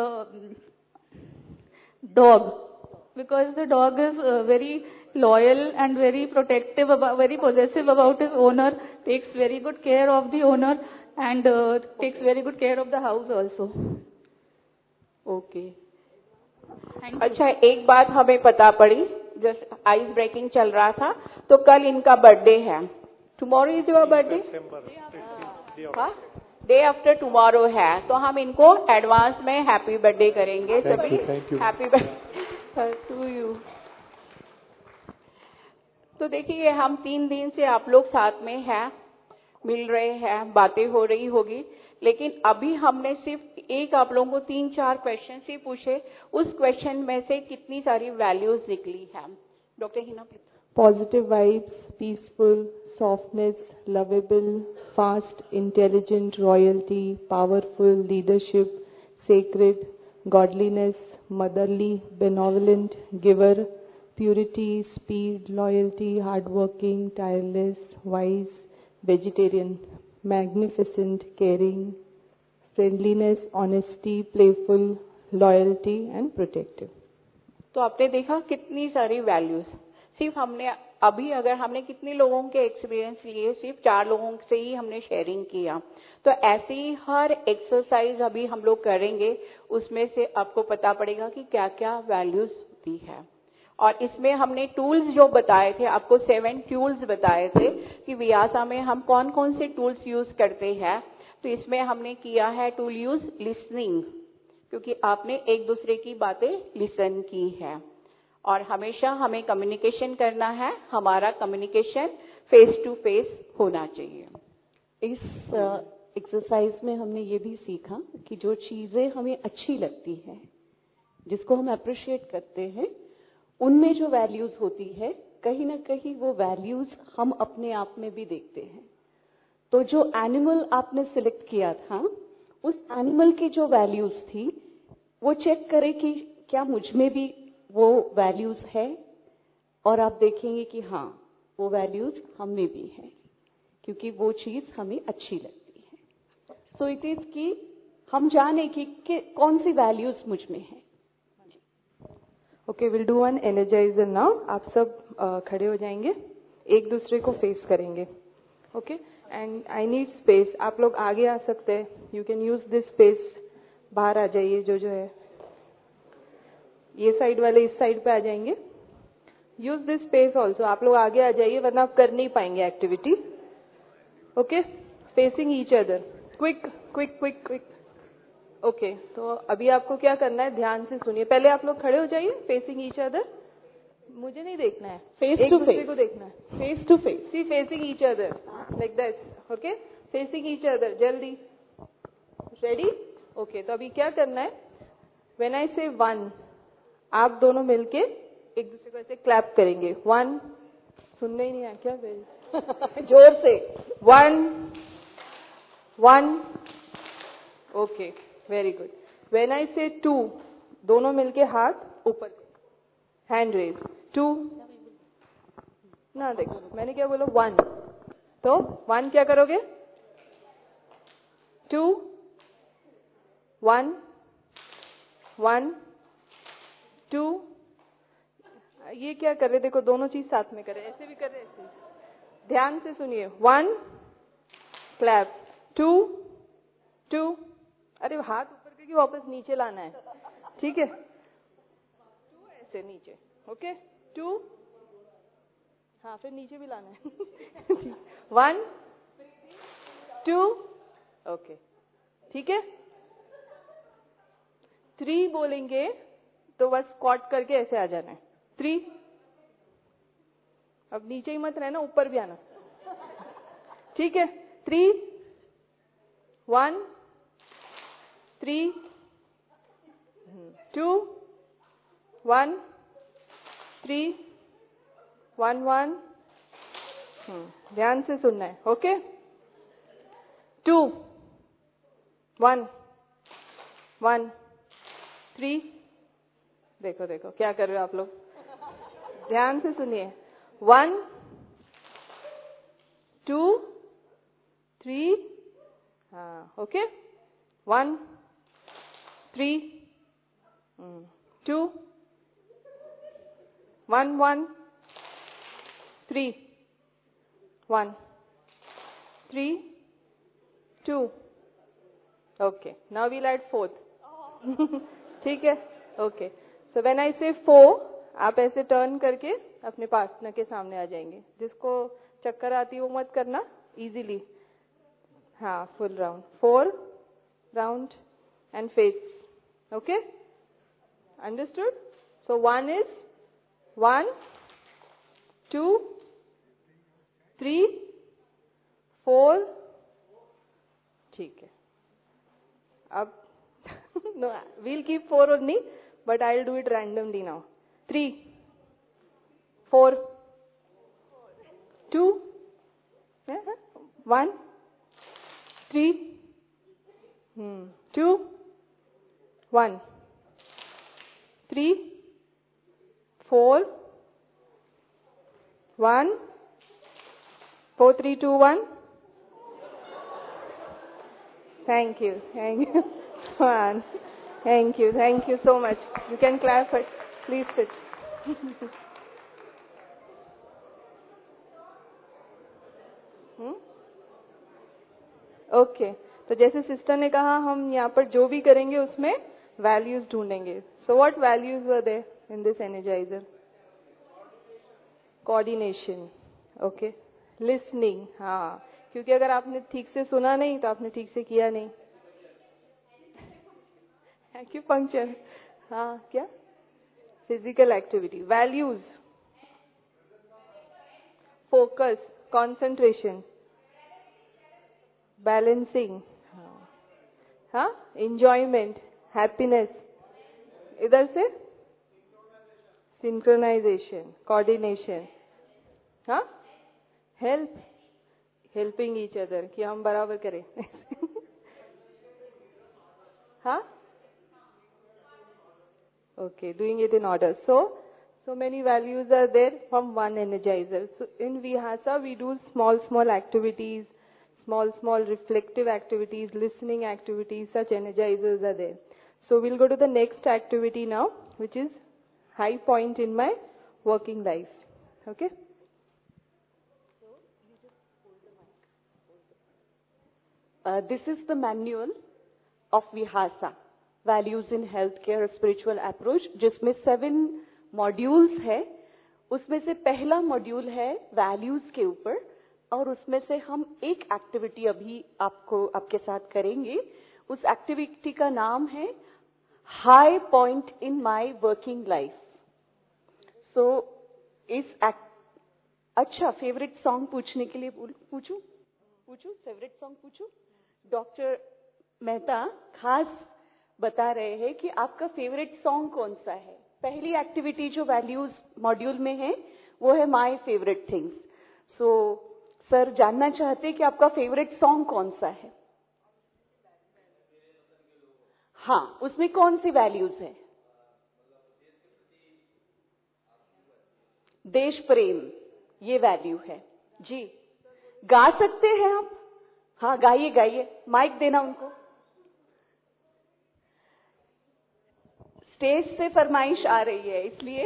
[SPEAKER 12] dog, because the dog is uh, very loyal and very protective, about, very possessive about his owner. Takes very good care of the owner. And uh, takes very good care of the house also.
[SPEAKER 5] Okay. अच्छा, एक बात हमें पता पड़ी, just ice breaking चल रहा था, तो कल इनका बर्थडे है। Tomorrow is your birthday? हाँ, डे आफ्टर टुमारो है, तो हम इनको एडवांस में हैप्पी बर्थडे करेंगे सभी। Happy birthday to you. तो देखिए, हम तीन दिन से आप लोग साथ में हैं, मिल रहे हैं, बातें हो रही होगी, लेकिन अभी हमने सिर्फ एक आप लोगों को तीन चार क्वेश्चन ही पूछे, उस क्वेश्चन में से कितनी सारी वैल्यूज निकली है? Doctor Hina.
[SPEAKER 1] Positive vibes, peaceful, softness, lovable, fast, intelligent, royalty, powerful, leadership, sacred, godliness, motherly, benevolent, giver, purity, speed, loyalty, hardworking, tireless, wise, vegetarian, magnificent, caring, friendliness, honesty, playful, loyalty and protective.
[SPEAKER 5] तो आपने देखा कितनी सारी values, सिर्फ हमने अभी अगर हमने कितने लोगों के एक्सपीरियंस लिए, सिर्फ चार लोगों से ही हमने शेयरिंग किया, तो ऐसे ही हर एक्सरसाइज अभी हम लोग करेंगे, उसमें से आपको पता पड़ेगा कि क्या क्या वैल्यूज होती है। और इसमें हमने टूल्स जो बताए थे, आपको सेवन टूल्स बताए थे कि वियासा में हम कौन कौन से टूल्स यूज करते हैं। तो इसमें हमने किया है टूल यूज लिसनिंग, क्योंकि आपने एक दूसरे की बातें लिसन की है और हमेशा हमें कम्युनिकेशन करना है, हमारा कम्युनिकेशन फेस टू फेस होना चाहिए।
[SPEAKER 13] इस एक्सरसाइज uh, में हमने ये भी सीखा कि जो चीजें हमें अच्छी लगती हैं, जिसको हम अप्रिशिएट करते हैं, उनमें जो वैल्यूज होती है, कहीं ना कहीं वो वैल्यूज हम अपने आप में भी देखते हैं। तो जो एनिमल आपने सिलेक्ट किया था, उस एनिमल की जो वैल्यूज थी वो चेक करें कि क्या मुझ में भी वो वैल्यूज है, और आप देखेंगे कि हाँ वो वैल्यूज हम में भी है, क्योंकि वो चीज हमें अच्छी लगती है। सो इट इज कि हम जाने कि, कि कौन सी वैल्यूज मुझ में है।
[SPEAKER 14] Okay, will do one energiser now. आप सब uh, खड़े हो जाएंगे, एक दूसरे को फेस करेंगे। Okay, and I need space. आप लोग आगे आ सकते हैं, you can use this space. बाहर आ जाइए, जो जो है ये साइड वाले इस साइड पे आ जाएंगे। Use this space also. आप लोग आगे आ जाइए, वरना आप कर नहीं पाएंगे activity. Okay, facing each other. Quick quick quick quick. Okay, तो अभी आपको क्या करना है, ध्यान से सुनिए। पहले आप लोग खड़े हो जाइए, फेसिंग ईच अदर। मुझे नहीं देखना है,
[SPEAKER 13] फेस
[SPEAKER 14] एक
[SPEAKER 13] टू
[SPEAKER 14] दूसरे
[SPEAKER 13] फेस
[SPEAKER 14] को देखना है।
[SPEAKER 13] Face to face.
[SPEAKER 14] See facing each other like this. Okay, facing each other. जल्दी, रेडी? ओके, तो अभी क्या करना है, व्हेन आई से वन, आप दोनों मिलके एक दूसरे को ऐसे क्लैप करेंगे। वन, सुनने ही नहीं आया क्या? वेरी जोर से। One one. Okay, very good. When I say two, दोनों मिलके हाथ ऊपर, हैंड रेज। टू ना, देखो मैंने क्या बोला, वन। तो वन क्या करोगे? Two, one, one, two. ये क्या कर रहे, देखो दोनों चीज साथ में कर रहे, ऐसे भी कर रहे, ऐसे। ध्यान से सुनिए। One, clap. Two, two. अरे हाथ ऊपर करके वापस नीचे लाना है, ठीक है? टू, ऐसे नीचे। ओके, टू, हाँ फिर नीचे भी लाना है। वन, टू, ओके, ठीक है। थ्री बोलेंगे तो बस स्क्वाट करके ऐसे आ जाना है। थ्री, अब नीचे ही मत रहना, ऊपर भी आना, ठीक है? Three, one, three, two, one, three, one, one. ध्यान से सुनना है। Okay, two, one, one, three. देखो देखो क्या कर रहे हो आप लोग, ध्यान से सुनिए। वन, टू, थ्री, हाँ okay. One, three, two, one, one, three, one, three, two. Okay, now we'll add fourth. ठीक है, ओके। सो व्हेन आई से फोर, आप ऐसे टर्न करके अपने पार्टनर के सामने आ जाएंगे। जिसको चक्कर आती है वो मत करना, इजीली। हाँ, full round. Four round and face. Okay, understood? So one is one, two, three, four. ठीक है, अब no, we'll keep four only, but I'll do it randomly now. Three, four, two, one, three, hmm, two, one, three, four, one, four, three, two, one. Thank you, thank you. One. Thank you, thank you so much. You can clap it. Please sit. hmm? Okay, तो जैसे sister ने कहा, हम यहाँ पर जो भी करेंगे उसमें वैल्यूज ढूंढेंगे। So what values were there in this energiser? Coordination, okay, listening, हाँ, क्योंकि अगर आपने ठीक से सुना नहीं तो आपने ठीक से किया नहीं। एक्यूपंक्चर, हाँ, क्या? Physical activity. Values, focus, concentration, balancing, हाँ, एंजॉयमेंट, हैप्पीनेस। इधर से सिंक्रोनाइजेशन, कोऑर्डिनेशन, हाँ, हेल्प, हेल्पिंग ईच अदर, कि हम बराबर करें। Huh? Okay, doing it in order. So, so many values are there from one energizer. So in Vihasa, we do small, small activities, small, small reflective activities, listening activities, such energizers are there. So we'll go to the next activity now, which is high point in my working life. Okay?
[SPEAKER 13] Uh, this is the manual of Vihasa, Values in Healthcare, Spiritual Approach, जिसमें seven modules है. उसमें से पहला module है values के ऊपर, और उसमें से हम एक एक्टिविटी अभी आपको आपके साथ करेंगे. उस एक्टिविटी का नाम है high point in my working life. So इस act- अच्छा, फेवरेट सॉन्ग पूछने के लिए पूछूं पूछूं फेवरेट सॉन्ग पूछूं. डॉक्टर मेहता खास बता रहे हैं कि आपका फेवरेट सॉन्ग कौन सा है. पहली एक्टिविटी जो वैल्यूज मॉड्यूल में है वो है my favourite things. So sir जानना चाहते हैं कि आपका फेवरेट सॉन्ग कौन सा है. हाँ, उसमें कौन सी वैल्यूज है. देश प्रेम, ये वैल्यू है जी. गा सकते हैं आप. हाँ, गाइए गाइए, माइक देना उनको. स्टेज से फरमाइश आ रही है इसलिए.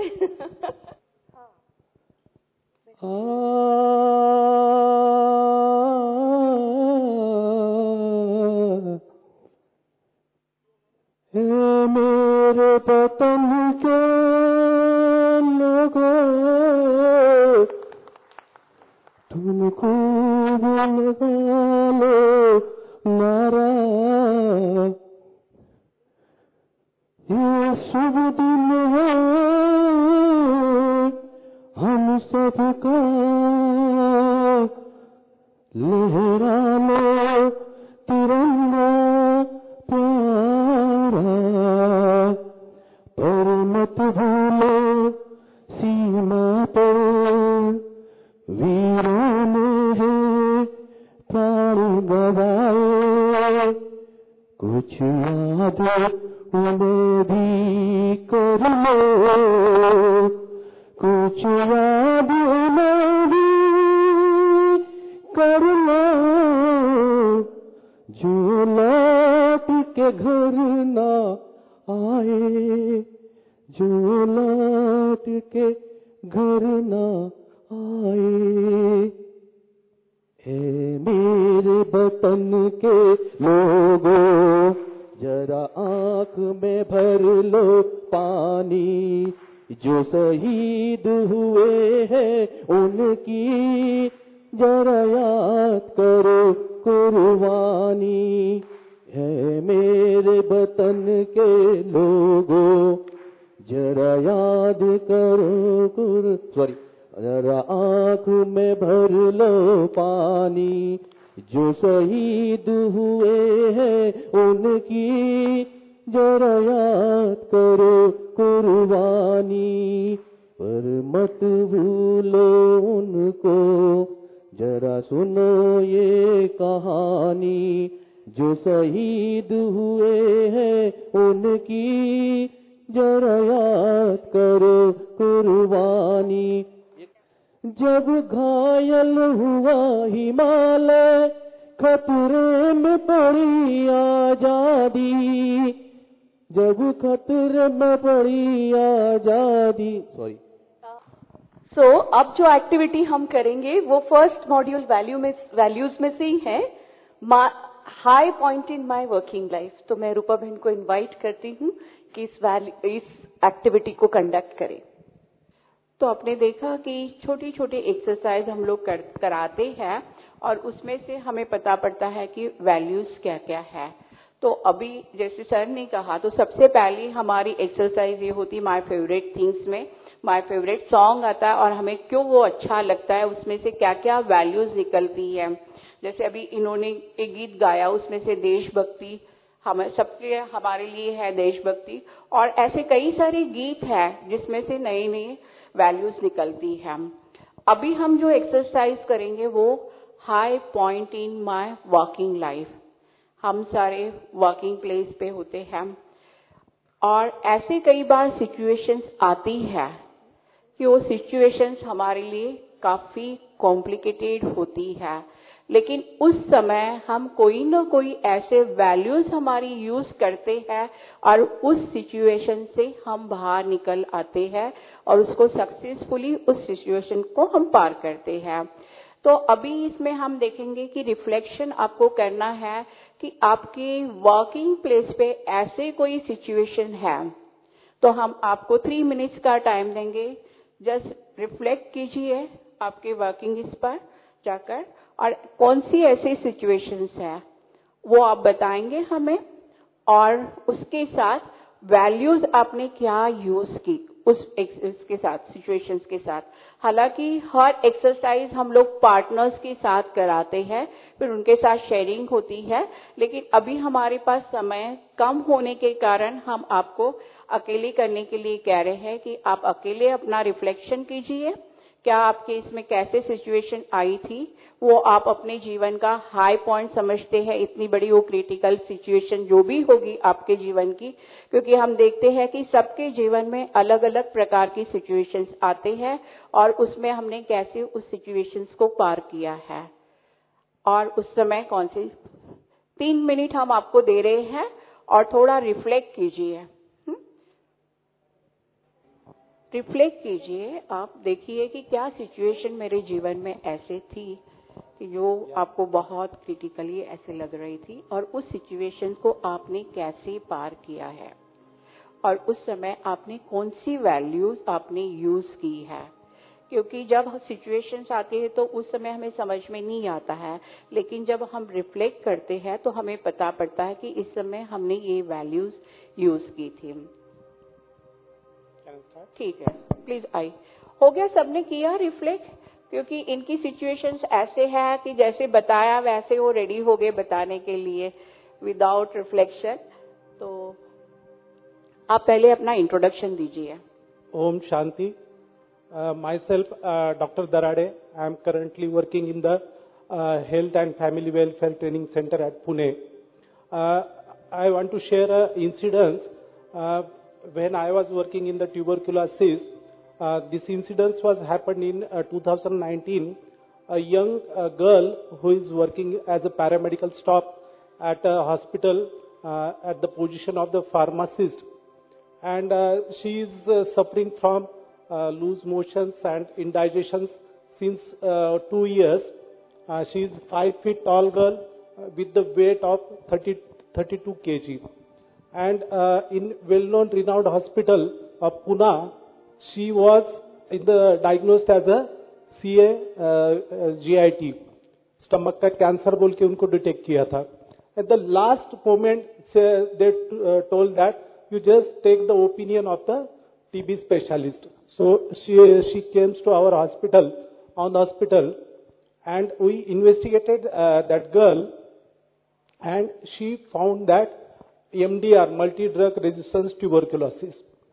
[SPEAKER 15] मेरे वतन के लोगों, तुमको बुलवा लो नारा. ये शुभ दिन है हम सबका, लहरा लो तिरंगा प्यारा. पर मत भूलो सीमा पर वीरों ने है प्राण गवाए. कुछ याद उन्हें भी कर लो, कुछ याद उन्हें भी कर लो. जो लौट के घर ना आए, जो लौट के घर ना आए. हे मेरे वतन के लोगों, जरा आंख में भर लो पानी. जो शहीद हुए हैं उनकी जरा याद करो कुर्बानी. है मेरे वतन के लोगों, जरा याद करो कुर सॉरी जरा आंख में भर लो पानी. जो शहीद हुए हैं उनकी जरा याद करो कुर्बानी. पर मत भूलो उनको, जरा सुनो ये कहानी. जो शहीद हुए हैं उनकी जरा याद करो कुर्बानी. जब घायल हुआ हिमालय, खतरे में पड़ी आजादी. जब खतरे में पड़ी आजादी सॉरी
[SPEAKER 13] सो so, अब जो एक्टिविटी हम करेंगे वो फर्स्ट मॉड्यूल वैल्यू में वैल्यूज में से ही है, high point in my working life. तो मैं रूपा बहन को इनवाइट करती हूँ कि इस वैल्यू इस एक्टिविटी को कंडक्ट करें.
[SPEAKER 5] तो आपने देखा कि छोटी छोटी एक्सरसाइज हम लोग कर, कराते हैं और उसमें से हमें पता पड़ता है कि वैल्यूज क्या क्या है. तो अभी जैसे सर ने कहा, तो सबसे पहली हमारी एक्सरसाइज ये होती है माय फेवरेट थिंग्स में माय फेवरेट सॉन्ग आता है और हमें क्यों वो अच्छा लगता है, उसमें से क्या क्या वैल्यूज निकलती है. जैसे अभी इन्होंने एक गीत गाया, उसमें से देशभक्ति हमें सबके हमारे लिए है देशभक्ति. और ऐसे कई सारे गीत हैं जिसमें से नई नई वैल्यूज निकलती है. अभी हम जो एक्सरसाइज करेंगे वो high point in my working life. हम सारे वर्किंग प्लेस पे होते हैं और ऐसे कई बार सिचुएशंस आती है कि वो सिचुएशंस हमारे लिए काफी कॉम्प्लिकेटेड होती है, लेकिन उस समय हम कोई ना कोई ऐसे वैल्यूज हमारी यूज करते हैं और उस सिचुएशन से हम बाहर निकल आते हैं और उसको सक्सेसफुली उस सिचुएशन को हम पार करते हैं। तो अभी इसमें हम देखेंगे कि रिफ्लेक्शन आपको करना है कि आपके वर्किंग प्लेस पे ऐसे कोई सिचुएशन है, तो हम आपको थ्री मिनट्स का टाइम देंगे। जस्ट रिफ्लेक्ट कीजिए आपके वर्किंग इस पर जाकर और कौन सी ऐसी सिचुएशंस है वो आप बताएंगे हमें और उसके साथ वैल्यूज आपने क्या यूज की उस इसके साथ सिचुएशंस के साथ। हालांकि हर एक्सरसाइज हम लोग पार्टनर्स के साथ कराते हैं, फिर उनके साथ शेयरिंग होती है, लेकिन अभी हमारे पास समय कम होने के कारण हम आपको अकेले करने के लिए कह रहे हैं कि आप अकेले अपना रिफ्लेक्शन कीजिए। क्या आपके इसमें कैसे सिचुएशन आई थी, वो आप अपने जीवन का हाई पॉइंट समझते हैं, इतनी बड़ी वो क्रिटिकल सिचुएशन जो भी होगी आपके जीवन की, क्योंकि हम देखते हैं कि सबके जीवन में अलग अलग प्रकार की सिचुएशंस आते हैं और उसमें हमने कैसे उस सिचुएशंस को पार किया है और उस समय कौन सी। तीन मिनट हम आपको दे रहे हैं और थोड़ा रिफ्लेक्ट कीजिए। रिफ्लेक्ट कीजिए, आप देखिए कि क्या सिचुएशन मेरे जीवन में ऐसे थी कि जो आपको बहुत क्रिटिकली ऐसे लग रही थी और उस सिचुएशन को आपने कैसे पार किया है और उस समय आपने कौन सी वैल्यूज आपने यूज की है। क्योंकि जब सिचुएशंस आती है तो उस समय हमें समझ में नहीं आता है, लेकिन जब हम रिफ्लेक्ट करते हैं तो हमें पता पड़ता है कि इस समय हमने ये वैल्यूज यूज की थी। ठीक है, प्लीज आई। हो गया, सबने किया रिफ्लेक्ट, क्योंकि इनकी सिचुएशंस ऐसे है कि जैसे बताया वैसे वो रेडी हो गए बताने के लिए विदाउट रिफ्लेक्शन। तो आप पहले अपना इंट्रोडक्शन दीजिए।
[SPEAKER 11] Om Shanti. Myself doctor Darade, I am currently working in the health and family welfare training centre at Pune. I want to share a incidence when I was working in the tuberculosis. Uh, this incident was happened in uh, two thousand nineteen. A young uh, girl who is working as a paramedical staff at a hospital uh, at the position of the pharmacist, and uh, she is uh, suffering from uh, loose motions and indigestions since uh, two years. Uh, she is five feet tall girl uh, with the weight of thirty, thirty-two kilograms. And uh, in well-known renowned hospital of Pune, she was in the diagnosed as a C A uh, G I T, stomach का cancer बोल के उनको detect किया था. At the last moment, they uh, told that you just take the opinion of the T B specialist. So she she came to our hospital on the hospital, and we investigated uh, that girl, and she found that M D R, multi-drug resistance tuberculosis.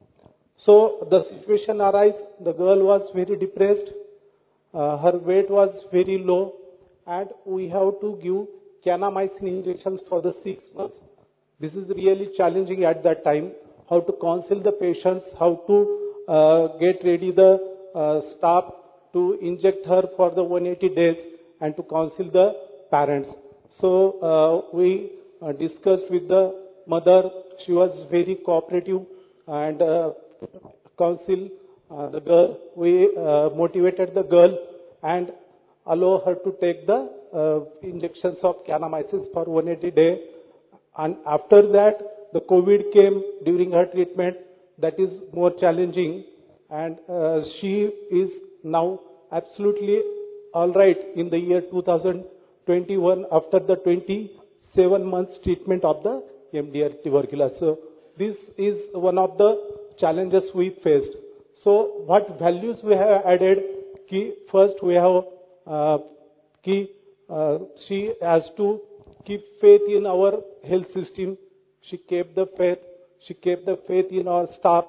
[SPEAKER 11] So the situation arose, the girl was very depressed, uh, her weight was very low, and we have to give kanamycin injections for the six months. This is really challenging at that time, how to counsel the patients, how to uh, get ready the uh, staff to inject her for the one hundred eighty days and to counsel the parents. So uh, we uh, discussed with the mother. She was very cooperative and uh, counsel uh, the girl. We uh, motivated the girl and allow her to take the uh, injections of kanamycin for one hundred eighty days. And after that, the COVID came during her treatment. That is more challenging, and uh, she is now absolutely all right in the year two thousand twenty-one after the twenty-seven months treatment of the M D R tuberculosis. So this is one of the challenges we faced. So what values we have added? Key, first we have uh, key, uh, she has to keep faith in our health system. She kept the faith. She kept the faith in our staff.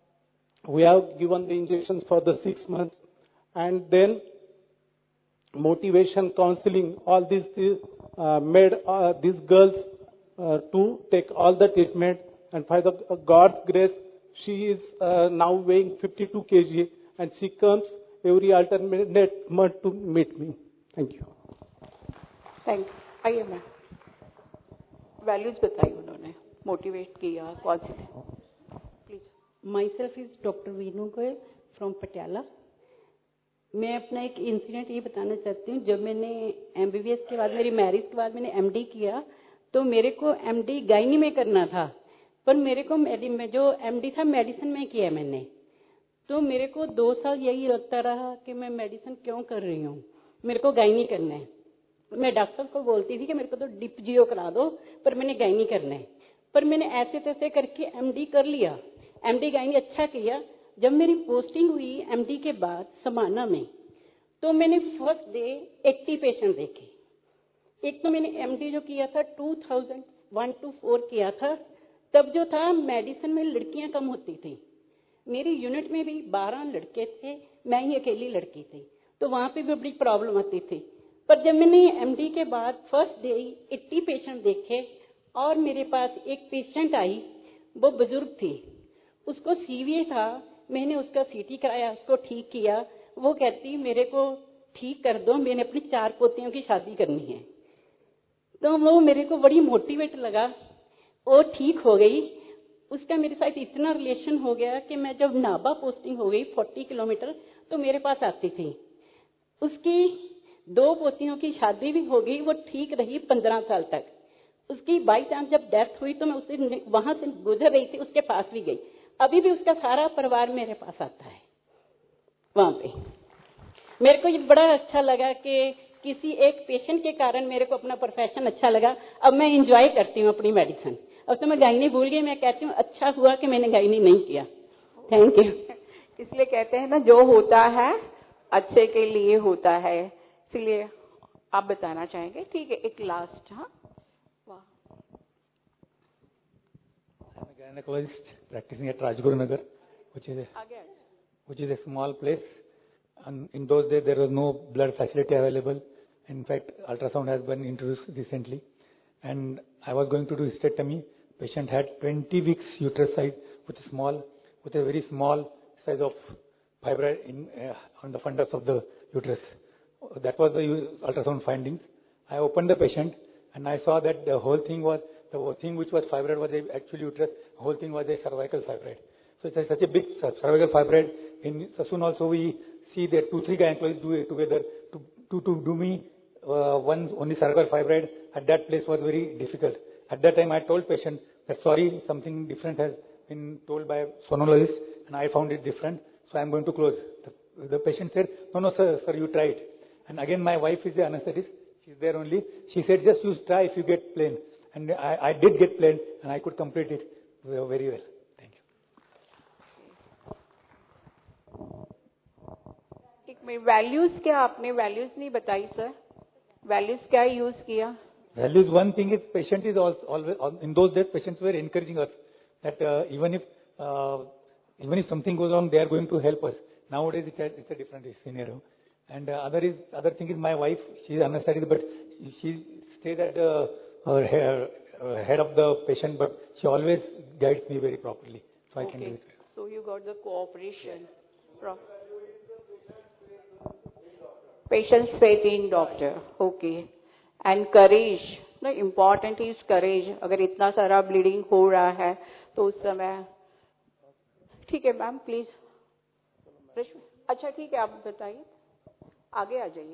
[SPEAKER 11] We have given the injections for the six months, and then motivation, counseling, all these uh, made uh, these girls uh, to take all the treatment, and by the uh, God's grace, she is uh, now weighing fifty-two kilograms, and she comes every alternate month to meet me. Thank you.
[SPEAKER 5] Thank you. आइए ma'am. Values बताई उन्होंने, motivate किया, कौन सी थे? Please.
[SPEAKER 16] Myself is doctor Veenu Goyal from Patiala. मैं अपना एक इंसिडेंट ये बताना चाहती हूँ. जब मैंने एमबीबीएस के बाद, मेरी मैरिज के बाद मैंने एमडी किया, तो मेरे को एमडी गायनी में करना था, पर मेरे को में जो एमडी था मेडिसिन में किया मैंने. तो मेरे को दो साल यही लगता रहा कि मैं मेडिसिन क्यों कर रही हूँ, मेरे को गायनी करना है. मैं डॉक्टर को बोलती थी कि मेरे को तो डिप जियो करा दो, पर मैंने गायनी करना है. पर मैंने ऐसे तैसे करके एमडी कर लिया, एमडी गायनी अच्छा किया. जब मेरी पोस्टिंग हुई एमडी के बाद समाना में, तो मैंने फर्स्ट डे अस्सी पेशेंट देखे. एक तो मैंने एमडी जो किया था दो हज़ार एक टू फोर किया था, तब जो था मेडिसिन में लड़कियां कम होती थी. मेरी यूनिट में भी बारह लड़के थे, मैं ही अकेली लड़की थी, तो वहां पे भी बड़ी प्रॉब्लम आती थी. पर जब मैंने एमडी के बाद फर्स्ट डे अस्सी पेशेंट देखे, और मेरे पास एक पेशेंट आई, वो बुजुर्ग थी, उसको सीवीए था, मैंने उसका सीटी कराया, उसको ठीक किया. वो कहती मेरे को ठीक कर दो, मैंने अपनी चार पोतियों की शादी करनी है. तो वो मेरे को बड़ी मोटिवेट लगा, वो ठीक हो गई. उसका मेरे साथ इतना रिलेशन हो गया कि मैं जब नाभा पोस्टिंग हो गई चालीस किलोमीटर, तो मेरे पास आती थी. उसकी दो पोतियों की शादी भी हो गई, वो ठीक रही पंद्रह साल तक. उसकी बाई चांस जब डेथ हुई तो मैं उसे वहां से गुजर रही थी, उसके पास भी गई. अभी भी उसका सारा परिवार मेरे पास आता है वहां पे. मेरे को ये बड़ा अच्छा लगा कि किसी एक पेशेंट के कारण मेरे को अपना प्रोफेशन अच्छा लगा. अब मैं एंजॉय करती हूँ अपनी मेडिसिन. अब तो मैं गायनी भूल गई, मैं कहती हूँ अच्छा हुआ कि मैंने गायनी नहीं किया. Thank you.
[SPEAKER 5] इसलिए कहते हैं ना, जो होता है अच्छे के लिए होता है. इसलिए आप बताना चाहेंगे? ठीक है, एक लास्ट. हाँ, वाह.
[SPEAKER 17] I'm a gynecologist practicing at Rajguru Nagar, which is a which is a small place. And in those days there was no blood facility available. In fact, ultrasound has been introduced recently. And I was going to do hysterectomy. Patient had twenty weeks uterus size, with a small, with a very small size of fibroid in uh, on the fundus of the uterus. That was the ultrasound findings. I opened the patient and I saw that the whole thing was, the whole thing which was fibroid was actually uterus, the whole thing was a cervical fibroid. So it's such a big cervical fibroid. In Sassoon also we see that two, three gynecologists do it together. To, to, to do me uh, one only cervical fibroid at that place was very difficult. At that time I told patient that sorry, something different has been told by sonologist and I found it different, so I am going to close. The, the patient said, no, no sir, sir, you try it. And again, my wife is the anesthetist. She's there only. She said, just you try if you get plain. And I, I did get plain, and I could complete it very well. Thank you.
[SPEAKER 5] एक में values क्या आपने values नहीं बताई sir? Values क्या use किया?
[SPEAKER 17] Values, one thing is patient is always, always in those days patients were encouraging us that uh, even if uh, even if something goes wrong, they are going to help us. Nowadays it's a, it's a different scenario. And uh, other is other thing is my wife. She is anesthetist, but she stays at the uh, head, uh, head of the patient, but she always guides me very properly, so
[SPEAKER 5] okay.
[SPEAKER 17] I can do it.
[SPEAKER 5] So you got the cooperation. Pro- Patient's faith in doctor. Okay. And courage. The important is courage. अगर इतना सारा bleeding हो रहा है, तो उस समय ठीक है मैम, प्लीज. अच्छा ठीक है, आप बताइए. आगे आ जाइए.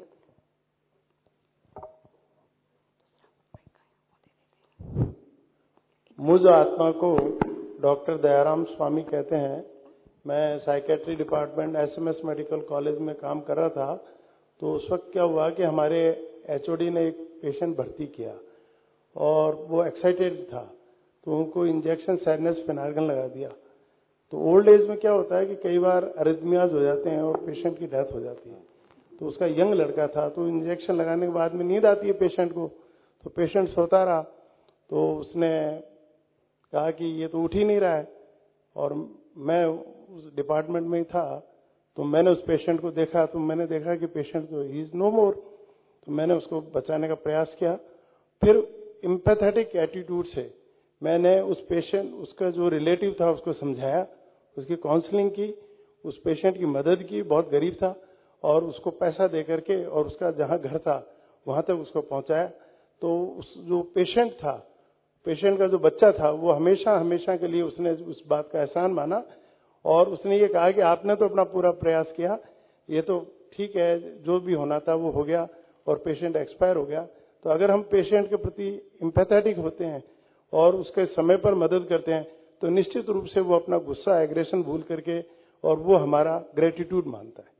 [SPEAKER 18] मुझ आत्मा को डॉक्टर दयाराम स्वामी कहते हैं. मैं psychiatry department SMS medical college में काम कर रहा था. तो उस वक्त क्या हुआ कि हमारे एचओडी ने एक पेशेंट भर्ती किया और वो एक्साइटेड था, तो उनको इंजेक्शन सैडनेस फेनार्गन लगा दिया. तो ओल्ड एज में क्या होता है कि कई बार अरिथमियाज हो जाते हैं और पेशेंट की डेथ हो जाती है. तो उसका यंग लड़का था, तो इंजेक्शन लगाने के बाद में नींद आती है पेशेंट को, तो पेशेंट सोता रहा. तो उसने कहा कि ये तो उठ ही नहीं रहा है, और मैं उस डिपार्टमेंट में ही था. तो मैंने उस पेशेंट को देखा, तो मैंने देखा कि पेशेंट तो ही इज नो मोर. तो मैंने उसको बचाने का प्रयास किया. फिर इम्पैथेटिक एटीट्यूड से मैंने उस पेशेंट, उसका जो रिलेटिव था उसको समझाया, उसकी काउंसलिंग की, उस पेशेंट की मदद की, बहुत गरीब था, और उसको पैसा दे करके और उसका जहां घर था वहां तक उसको पहुंचाया। तो उस जो पेशेंट था, पेशेंट का जो बच्चा था, वो हमेशा हमेशा के लिए उसने उस बात का एहसान माना और उसने ये कहा कि आपने तो अपना पूरा प्रयास किया, ये तो ठीक है, जो भी होना था वो हो गया और पेशेंट एक्सपायर हो गया। तो अगर हम पेशेंट के प्रति एम्पैथेटिक होते हैं और उसके समय पर मदद करते हैं तो निश्चित रूप से वो अपना गुस्सा, एग्रेशन भूल करके और वो हमारा ग्रेटिट्यूड मानता है।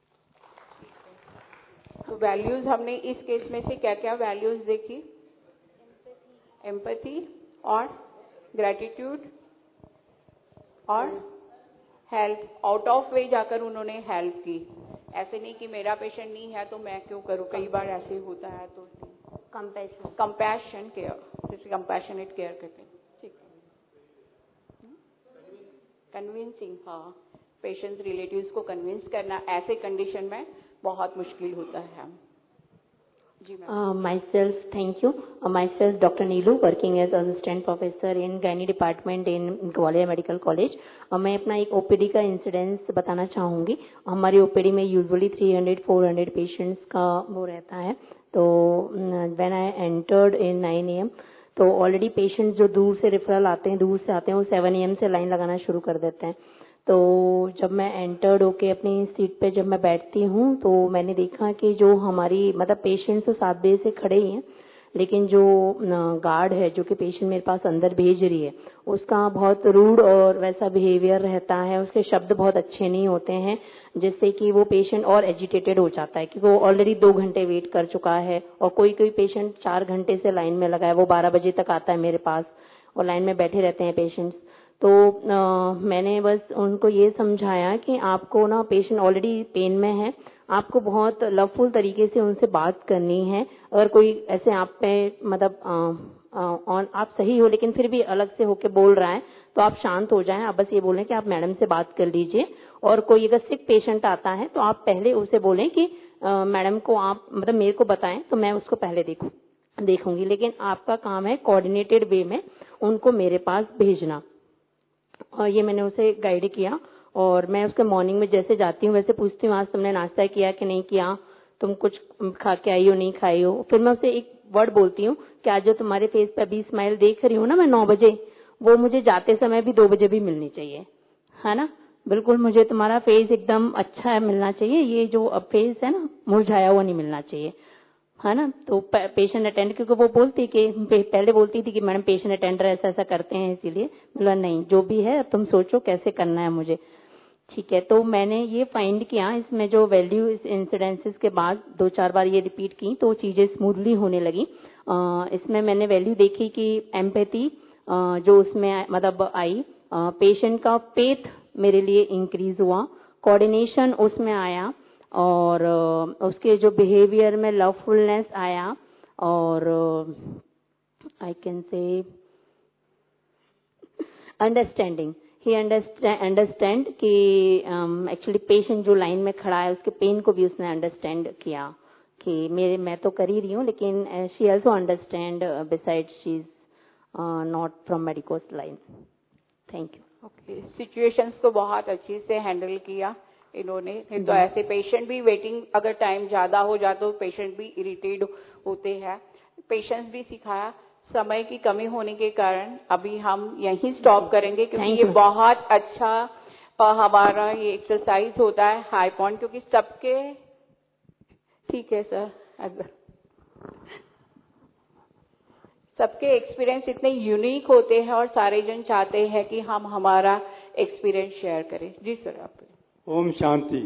[SPEAKER 5] तो वैल्यूज हमने इस केस में से क्या क्या वैल्यूज देखी? एम्पैथी और ग्रेटिट्यूड और हेल्प। आउट ऑफ वे जाकर उन्होंने हेल्प की। ऐसे नहीं कि मेरा पेशेंट नहीं है तो मैं क्यों करूं, कई बार ऐसे होता है। तो कंपैशन कंपैशन केयर, जैसे कंपैशनेट केयर करते हैं। ठीक है, कन्विंसिंग, हाँ, पेशेंट्स रिलेटिव्स को कन्विंस करना ऐसे कंडीशन में बहुत मुश्किल होता है।
[SPEAKER 10] Uh, myself, thank you. Uh, myself, Doctor Neelu, working as assistant professor in gynae department in Gwalior Medical College. Uh, मैं अपना एक ओपीडी का इंसिडेंस बताना चाहूंगी। हमारी ओपीडी में यूजुअली तीन सौ चार सौ पेशेंट्स का वो रहता है। तो when I entered in nine a m तो ऑलरेडी पेशेंट्स जो दूर से रेफरल आते हैं, दूर से आते हैं, वो सेवन ए एम से लाइन लगाना शुरू कर देते हैं। तो जब मैं एंटर्ड होके अपनी सीट पे जब मैं बैठती हूँ तो मैंने देखा कि जो हमारी मतलब पेशेंट तो सात बजे से खड़े ही हैं, लेकिन जो गार्ड है जो कि पेशेंट मेरे पास अंदर भेज रही है उसका बहुत रूड और वैसा बिहेवियर रहता है, उसके शब्द बहुत अच्छे नहीं होते हैं, जिससे कि वो पेशेंट और एजिटेटेड हो जाता है कि वो ऑलरेडी दो घंटे वेट कर चुका है और कोई कोई पेशेंट चार घंटे से लाइन में लगा है, वो बारह बजे तक आता है मेरे पास और लाइन में बैठे रहते हैं पेशेंट्स। तो आ, मैंने बस उनको ये समझाया कि आपको ना पेशेंट ऑलरेडी पेन में है, आपको बहुत लवफुल तरीके से उनसे बात करनी है। अगर कोई ऐसे आप पे मतलब ऑन आप सही हो लेकिन फिर भी अलग से होके बोल रहा है तो आप शांत हो जाएं, आप बस ये बोलें कि आप मैडम से बात कर लीजिए। और कोई अगर सिक पेशेंट आता है तो आप पहले उसे बोलें कि मैडम को आप मतलब मेरे को बताएं तो मैं उसको पहले देखूं देखूंगी, लेकिन आपका काम है कोऑर्डिनेटेड वे में उनको मेरे पास भेजना। और ये मैंने उसे गाइड किया और मैं उसके मॉर्निंग में जैसे जाती हूँ वैसे पूछती हूँ आज तुमने नाश्ता किया कि नहीं किया, तुम कुछ खा के आई हो नहीं खाई हो। फिर मैं उसे एक वर्ड बोलती हूँ कि आज जो तुम्हारे फेस पे अभी स्माइल देख रही हूँ ना मैं नौ बजे, वो मुझे जाते समय भी दो बजे भी मिलनी चाहिए, है ना। बिल्कुल मुझे तुम्हारा फेस एकदम अच्छा है मिलना चाहिए, ये जो अब फेस है ना मुरझाया हुआ नहीं मिलना चाहिए, है ना। तो पेशेंट अटेंड, क्योंकि वो बोलती कि पहले बोलती थी कि मैडम पेशेंट अटेंडर ऐसा ऐसा करते हैं इसीलिए, बोला नहीं जो भी है तुम सोचो कैसे करना है मुझे, ठीक है। तो मैंने ये फाइंड किया इसमें जो वैल्यू इंसिडेंसेस के बाद दो चार बार ये रिपीट की तो चीजें स्मूथली होने लगी। आ, इसमें मैंने वैल्यू देखी कि एम्पैथी जो उसमें मतलब आई, पेशेंट का फेथ मेरे लिए इंक्रीज हुआ, कोऑर्डिनेशन उसमें आया और उसके जो बिहेवियर में लवफुलनेस आया और आई कैन से अंडरस्टैंडिंग, ही अंडरस्टैंड अंडरस्टैंड कि एक्चुअली पेशेंट जो लाइन में खड़ा है उसके पेन को भी उसने अंडरस्टैंड किया कि मेरे मैं तो कर ही रही हूँ लेकिन she also understand beside she is not from medicos line. Thank you.
[SPEAKER 5] Okay, situations को बहुत अच्छी से हैंडल किया इन्होंने। नहीं तो ऐसे पेशेंट भी वेटिंग अगर टाइम ज्यादा हो जाए तो पेशेंट भी इरिटेट होते हैं। पेशेंस भी सिखाया। समय की कमी होने के कारण अभी हम यहीं स्टॉप करेंगे क्योंकि ये बहुत अच्छा हमारा ये एक्सरसाइज होता है हाई पॉइंट, क्योंकि सबके ठीक है सर सबके एक्सपीरियंस इतने यूनिक होते हैं और सारे जन चाहते हैं कि हम हमारा एक्सपीरियंस शेयर करें। जी सर आप।
[SPEAKER 19] ओम शांति।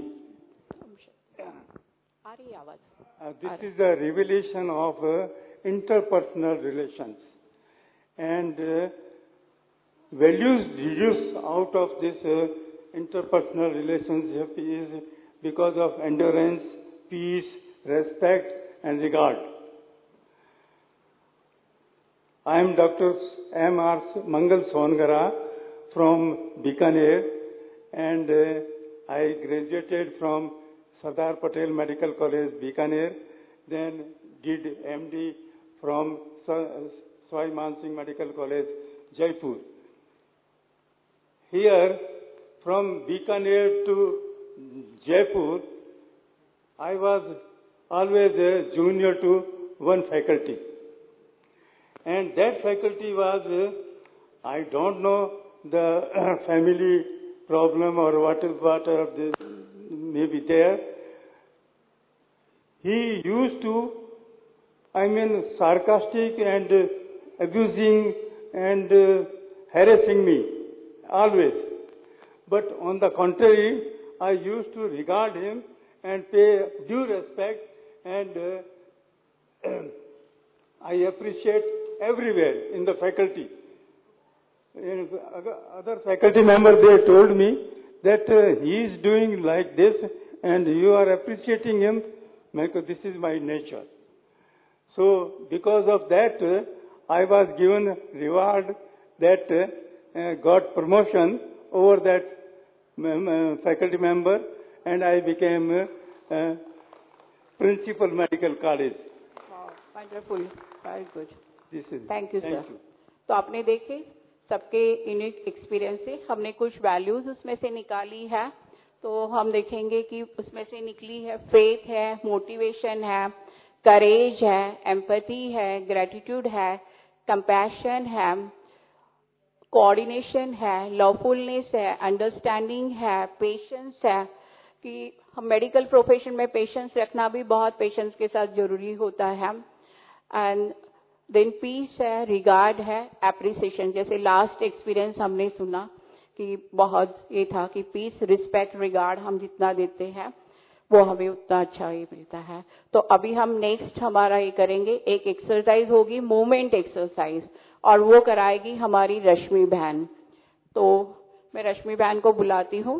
[SPEAKER 5] आ रही आवाज?
[SPEAKER 19] This is the revelation of interpersonal relations, and uh, values deduced out of this uh, interpersonal relationship is because of endurance, peace, respect and regard. I am Doctor M R Mangal Songara from Bikaner, and uh, I graduated from Sardar Patel Medical College, Bikaner, then did M D from Sawai Man Singh Medical College, Jaipur. Here, from Bikaner to Jaipur, I was always a junior to one faculty. And that faculty was, uh, I don't know the uh, family problem or what, what are the, maybe there. He used to, I mean, sarcastic and uh, abusing and uh, harassing me, always. But on the contrary, I used to regard him and pay due respect, and uh, I appreciate everywhere in the faculty. And other faculty members, they told me that uh, he is doing like this and you are appreciating him, because this is my nature. So because of that, uh, I was given reward that uh, uh, got promotion over that um, uh, faculty member, and I became uh, uh, principal medical college.
[SPEAKER 5] Wow, wonderful, very good.
[SPEAKER 19] This is
[SPEAKER 5] Thank you,
[SPEAKER 19] thank
[SPEAKER 5] sir.
[SPEAKER 19] you.
[SPEAKER 5] तो आपने देखे सबके unique experience से हमने कुछ values उसमें से निकाली है, तो हम देखेंगे कि उसमें से निकली है फेथ है, मोटिवेशन है, करेज है, एम्पैथी है, ग्रेटिट्यूड है, कंपैशन है, कोऑर्डिनेशन है, लवफुलनेस है, अंडरस्टैंडिंग है, पेशेंस है, कि हम मेडिकल प्रोफेशन में पेशेंस रखना भी बहुत पेशेंस के साथ जरूरी होता है. एंड देन पीस है, रिगार्ड है, एप्रिसिएशन. जैसे लास्ट एक्सपीरियंस हमने सुना कि बहुत ये था कि पीस, रिस्पेक्ट, रिगार्ड हम जितना देते हैं वो हमें उतना अच्छा ही मिलता है. तो अभी हम नेक्स्ट हमारा ये करेंगे, एक एक्सरसाइज होगी, मूवमेंट एक्सरसाइज, और वो कराएगी हमारी रश्मि बहन. तो मैं रश्मि बहन को बुलाती हूँ.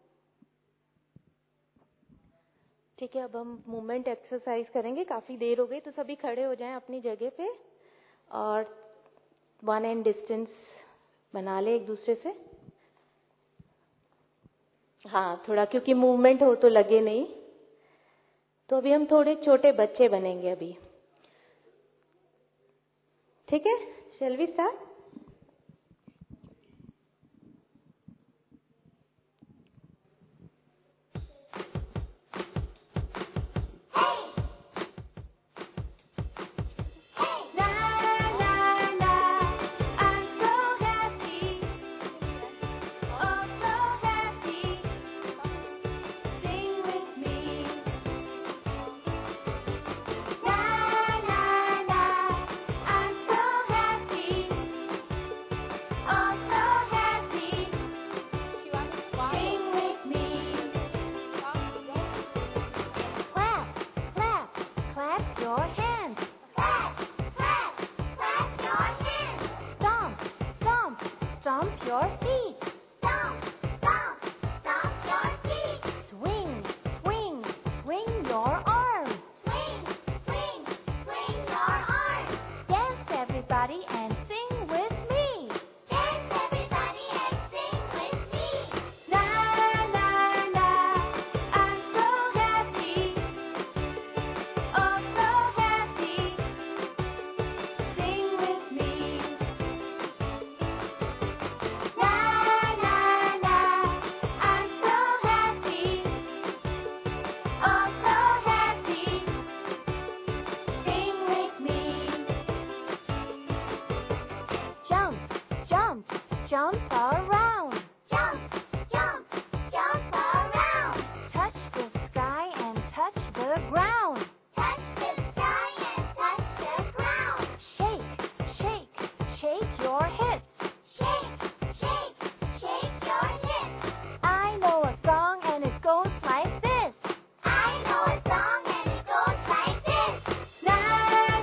[SPEAKER 10] ठीक है, अब हम मूवमेंट एक्सरसाइज करेंगे. काफी देर हो गई, तो सभी खड़े हो जाएं अपनी जगह पे और वन एंड डिस्टेंस बना ले एक दूसरे से. हाँ, थोड़ा क्योंकि मूवमेंट हो तो लगे नहीं. तो अभी हम थोड़े छोटे बच्चे बनेंगे अभी. ठीक है, shall we start?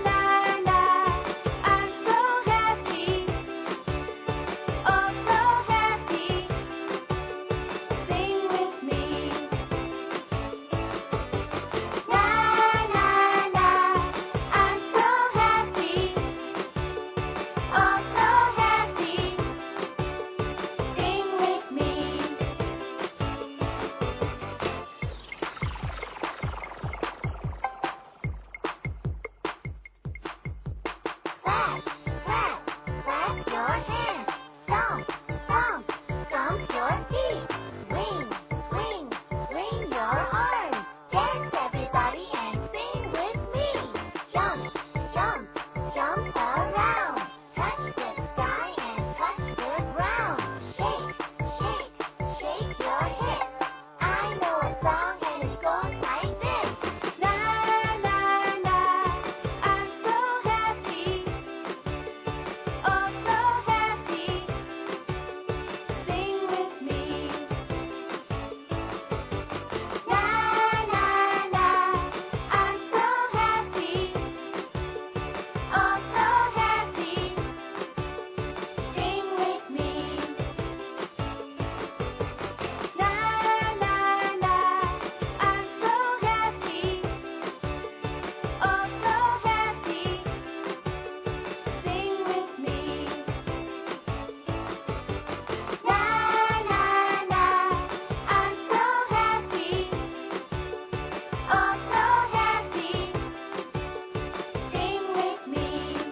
[SPEAKER 20] Oh, so clap, clap, clap your hands. Stomp, stomp, stomp your feet. Swing, swing, swing your arms. Dance everybody and sing with me. Jump, jump, jump around. Touch the sky and touch the ground. Shake, shake, shake your hips. I know a song and it goes like this. La la la, I'm so happy, oh so happy. Sing with me. La la la, I'm so happy, oh so happy. Sing with me. La la la, I'm so happy, oh so happy. Sing with me. La la la, I'm so happy, oh so happy. Sing with me.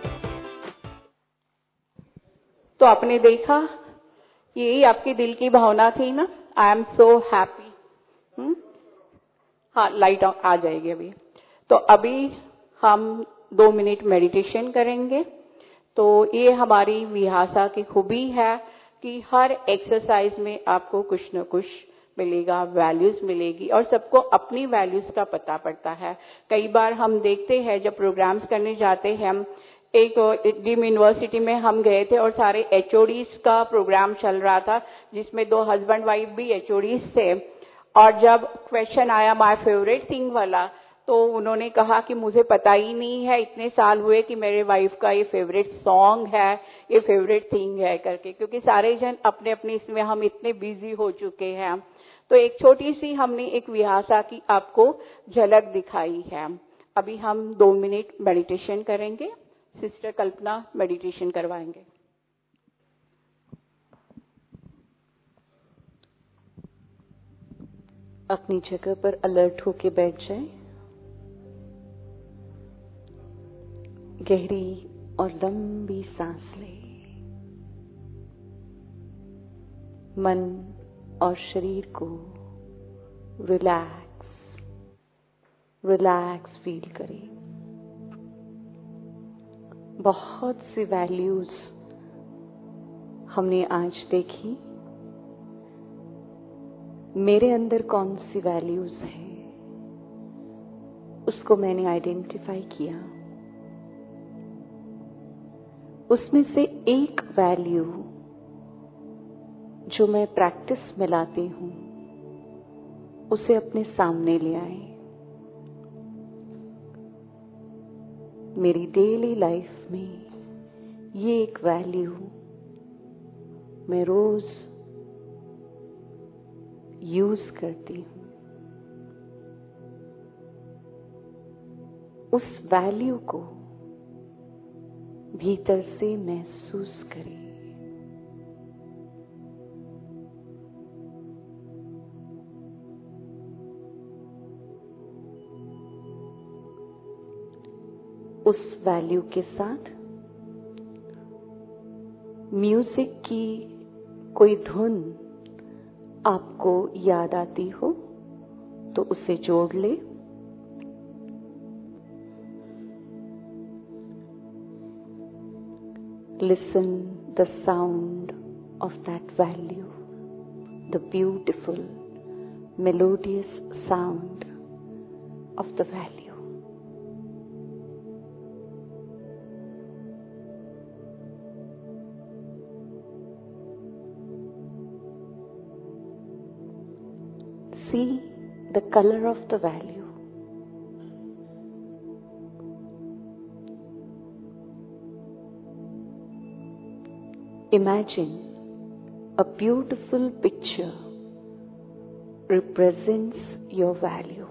[SPEAKER 5] तो आपने देखा, यही आपके दिल की भावना थी ना, आई एम सो हैप्पी। हाँ, लाइट आ जाएगी अभी। तो अभी हम दो मिनट मेडिटेशन करेंगे। तो ये हमारी विहासा की खूबी है कि हर एक्सरसाइज में आपको कुछ न कुछ मिलेगा, वैल्यूज मिलेगी, और सबको अपनी वैल्यूज का पता पड़ता है। कई बार हम देखते हैं जब प्रोग्राम्स करने जाते हैं, हम एक डीम यूनिवर्सिटी में हम गए थे और सारे एचओडीज का प्रोग्राम चल रहा था, जिसमें दो हस्बैंड वाइफ भी एचओडीज थे। और जब क्वेश्चन आया माय फेवरेट थिंग वाला, तो उन्होंने कहा कि मुझे पता ही नहीं है, इतने साल हुए कि मेरे वाइफ का ये फेवरेट सॉन्ग है, ये फेवरेट थिंग है करके, क्योंकि सारे जन अपने अपने इसमें हम इतने बिजी हो चुके हैं। तो एक छोटी सी हमने एक विहासा की आपको झलक दिखाई है। अभी हम दो मिनट मेडिटेशन करेंगे। सिस्टर कल्पना मेडिटेशन करवाएंगे।
[SPEAKER 13] अपनी जगह पर अलर्ट होके बैठ जाएं। गहरी और लंबी सांस लें। मन और शरीर को रिलैक्स रिलैक्स फील करें। बहुत सी वैल्यूज हमने आज देखी। मेरे अंदर कौन सी वैल्यूज है, उसको मैंने आइडेंटिफाई किया। उसमें से एक वैल्यू जो मैं प्रैक्टिस में लाती हूं, उसे अपने सामने ले आए। मेरी डेली लाइफ में ये एक वैल्यू मैं रोज यूज करती हूं। उस वैल्यू को भीतर से महसूस करें। उस वैल्यू के साथ म्यूजिक की कोई धुन आपको याद आती हो तो उसे जोड़ ले। Listen the sound of that value, the beautiful, melodious sound of the value. See the color of the value. Imagine a beautiful picture represents your value.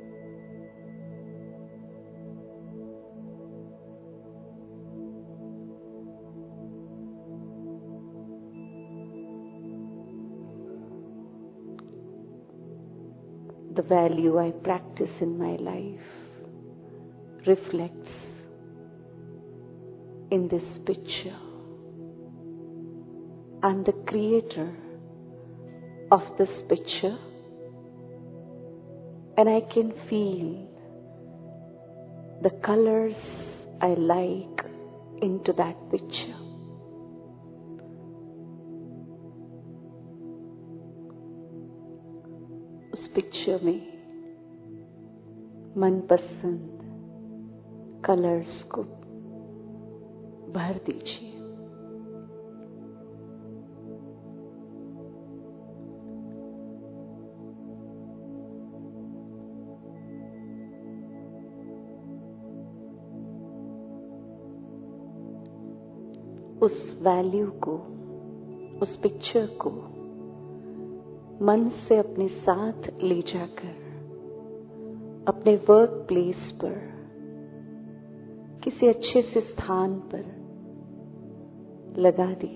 [SPEAKER 13] The value I practice in my life reflects in this picture. I'm the creator of this picture, and I can feel the colors I like into that picture. उस picture में मनपसंद colours को भर दीजिए। उस value को, उस picture को मन से अपने साथ ले जाकर अपने वर्क प्लेस पर किसी अच्छे से स्थान पर लगा दी।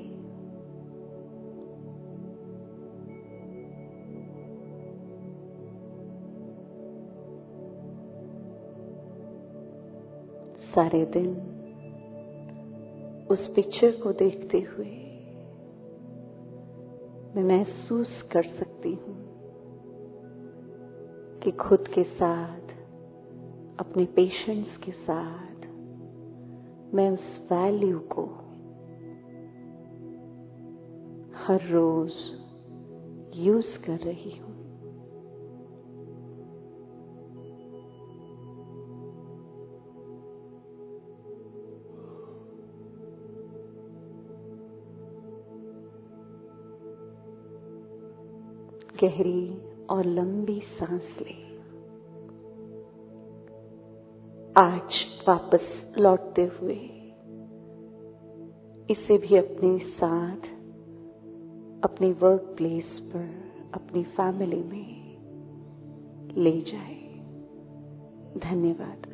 [SPEAKER 13] सारे दिन उस पिक्चर को देखते हुए मैं महसूस कर सकती हूँ कि खुद के साथ, अपने पेशेंट्स के साथ मैं उस वैल्यू को हर रोज यूज कर रही हूँ। गहरी और लंबी सांस लें। आज वापस लौटते हुए इसे भी अपने साथ, अपने वर्क प्लेस पर, अपनी फैमिली में ले जाए। धन्यवाद।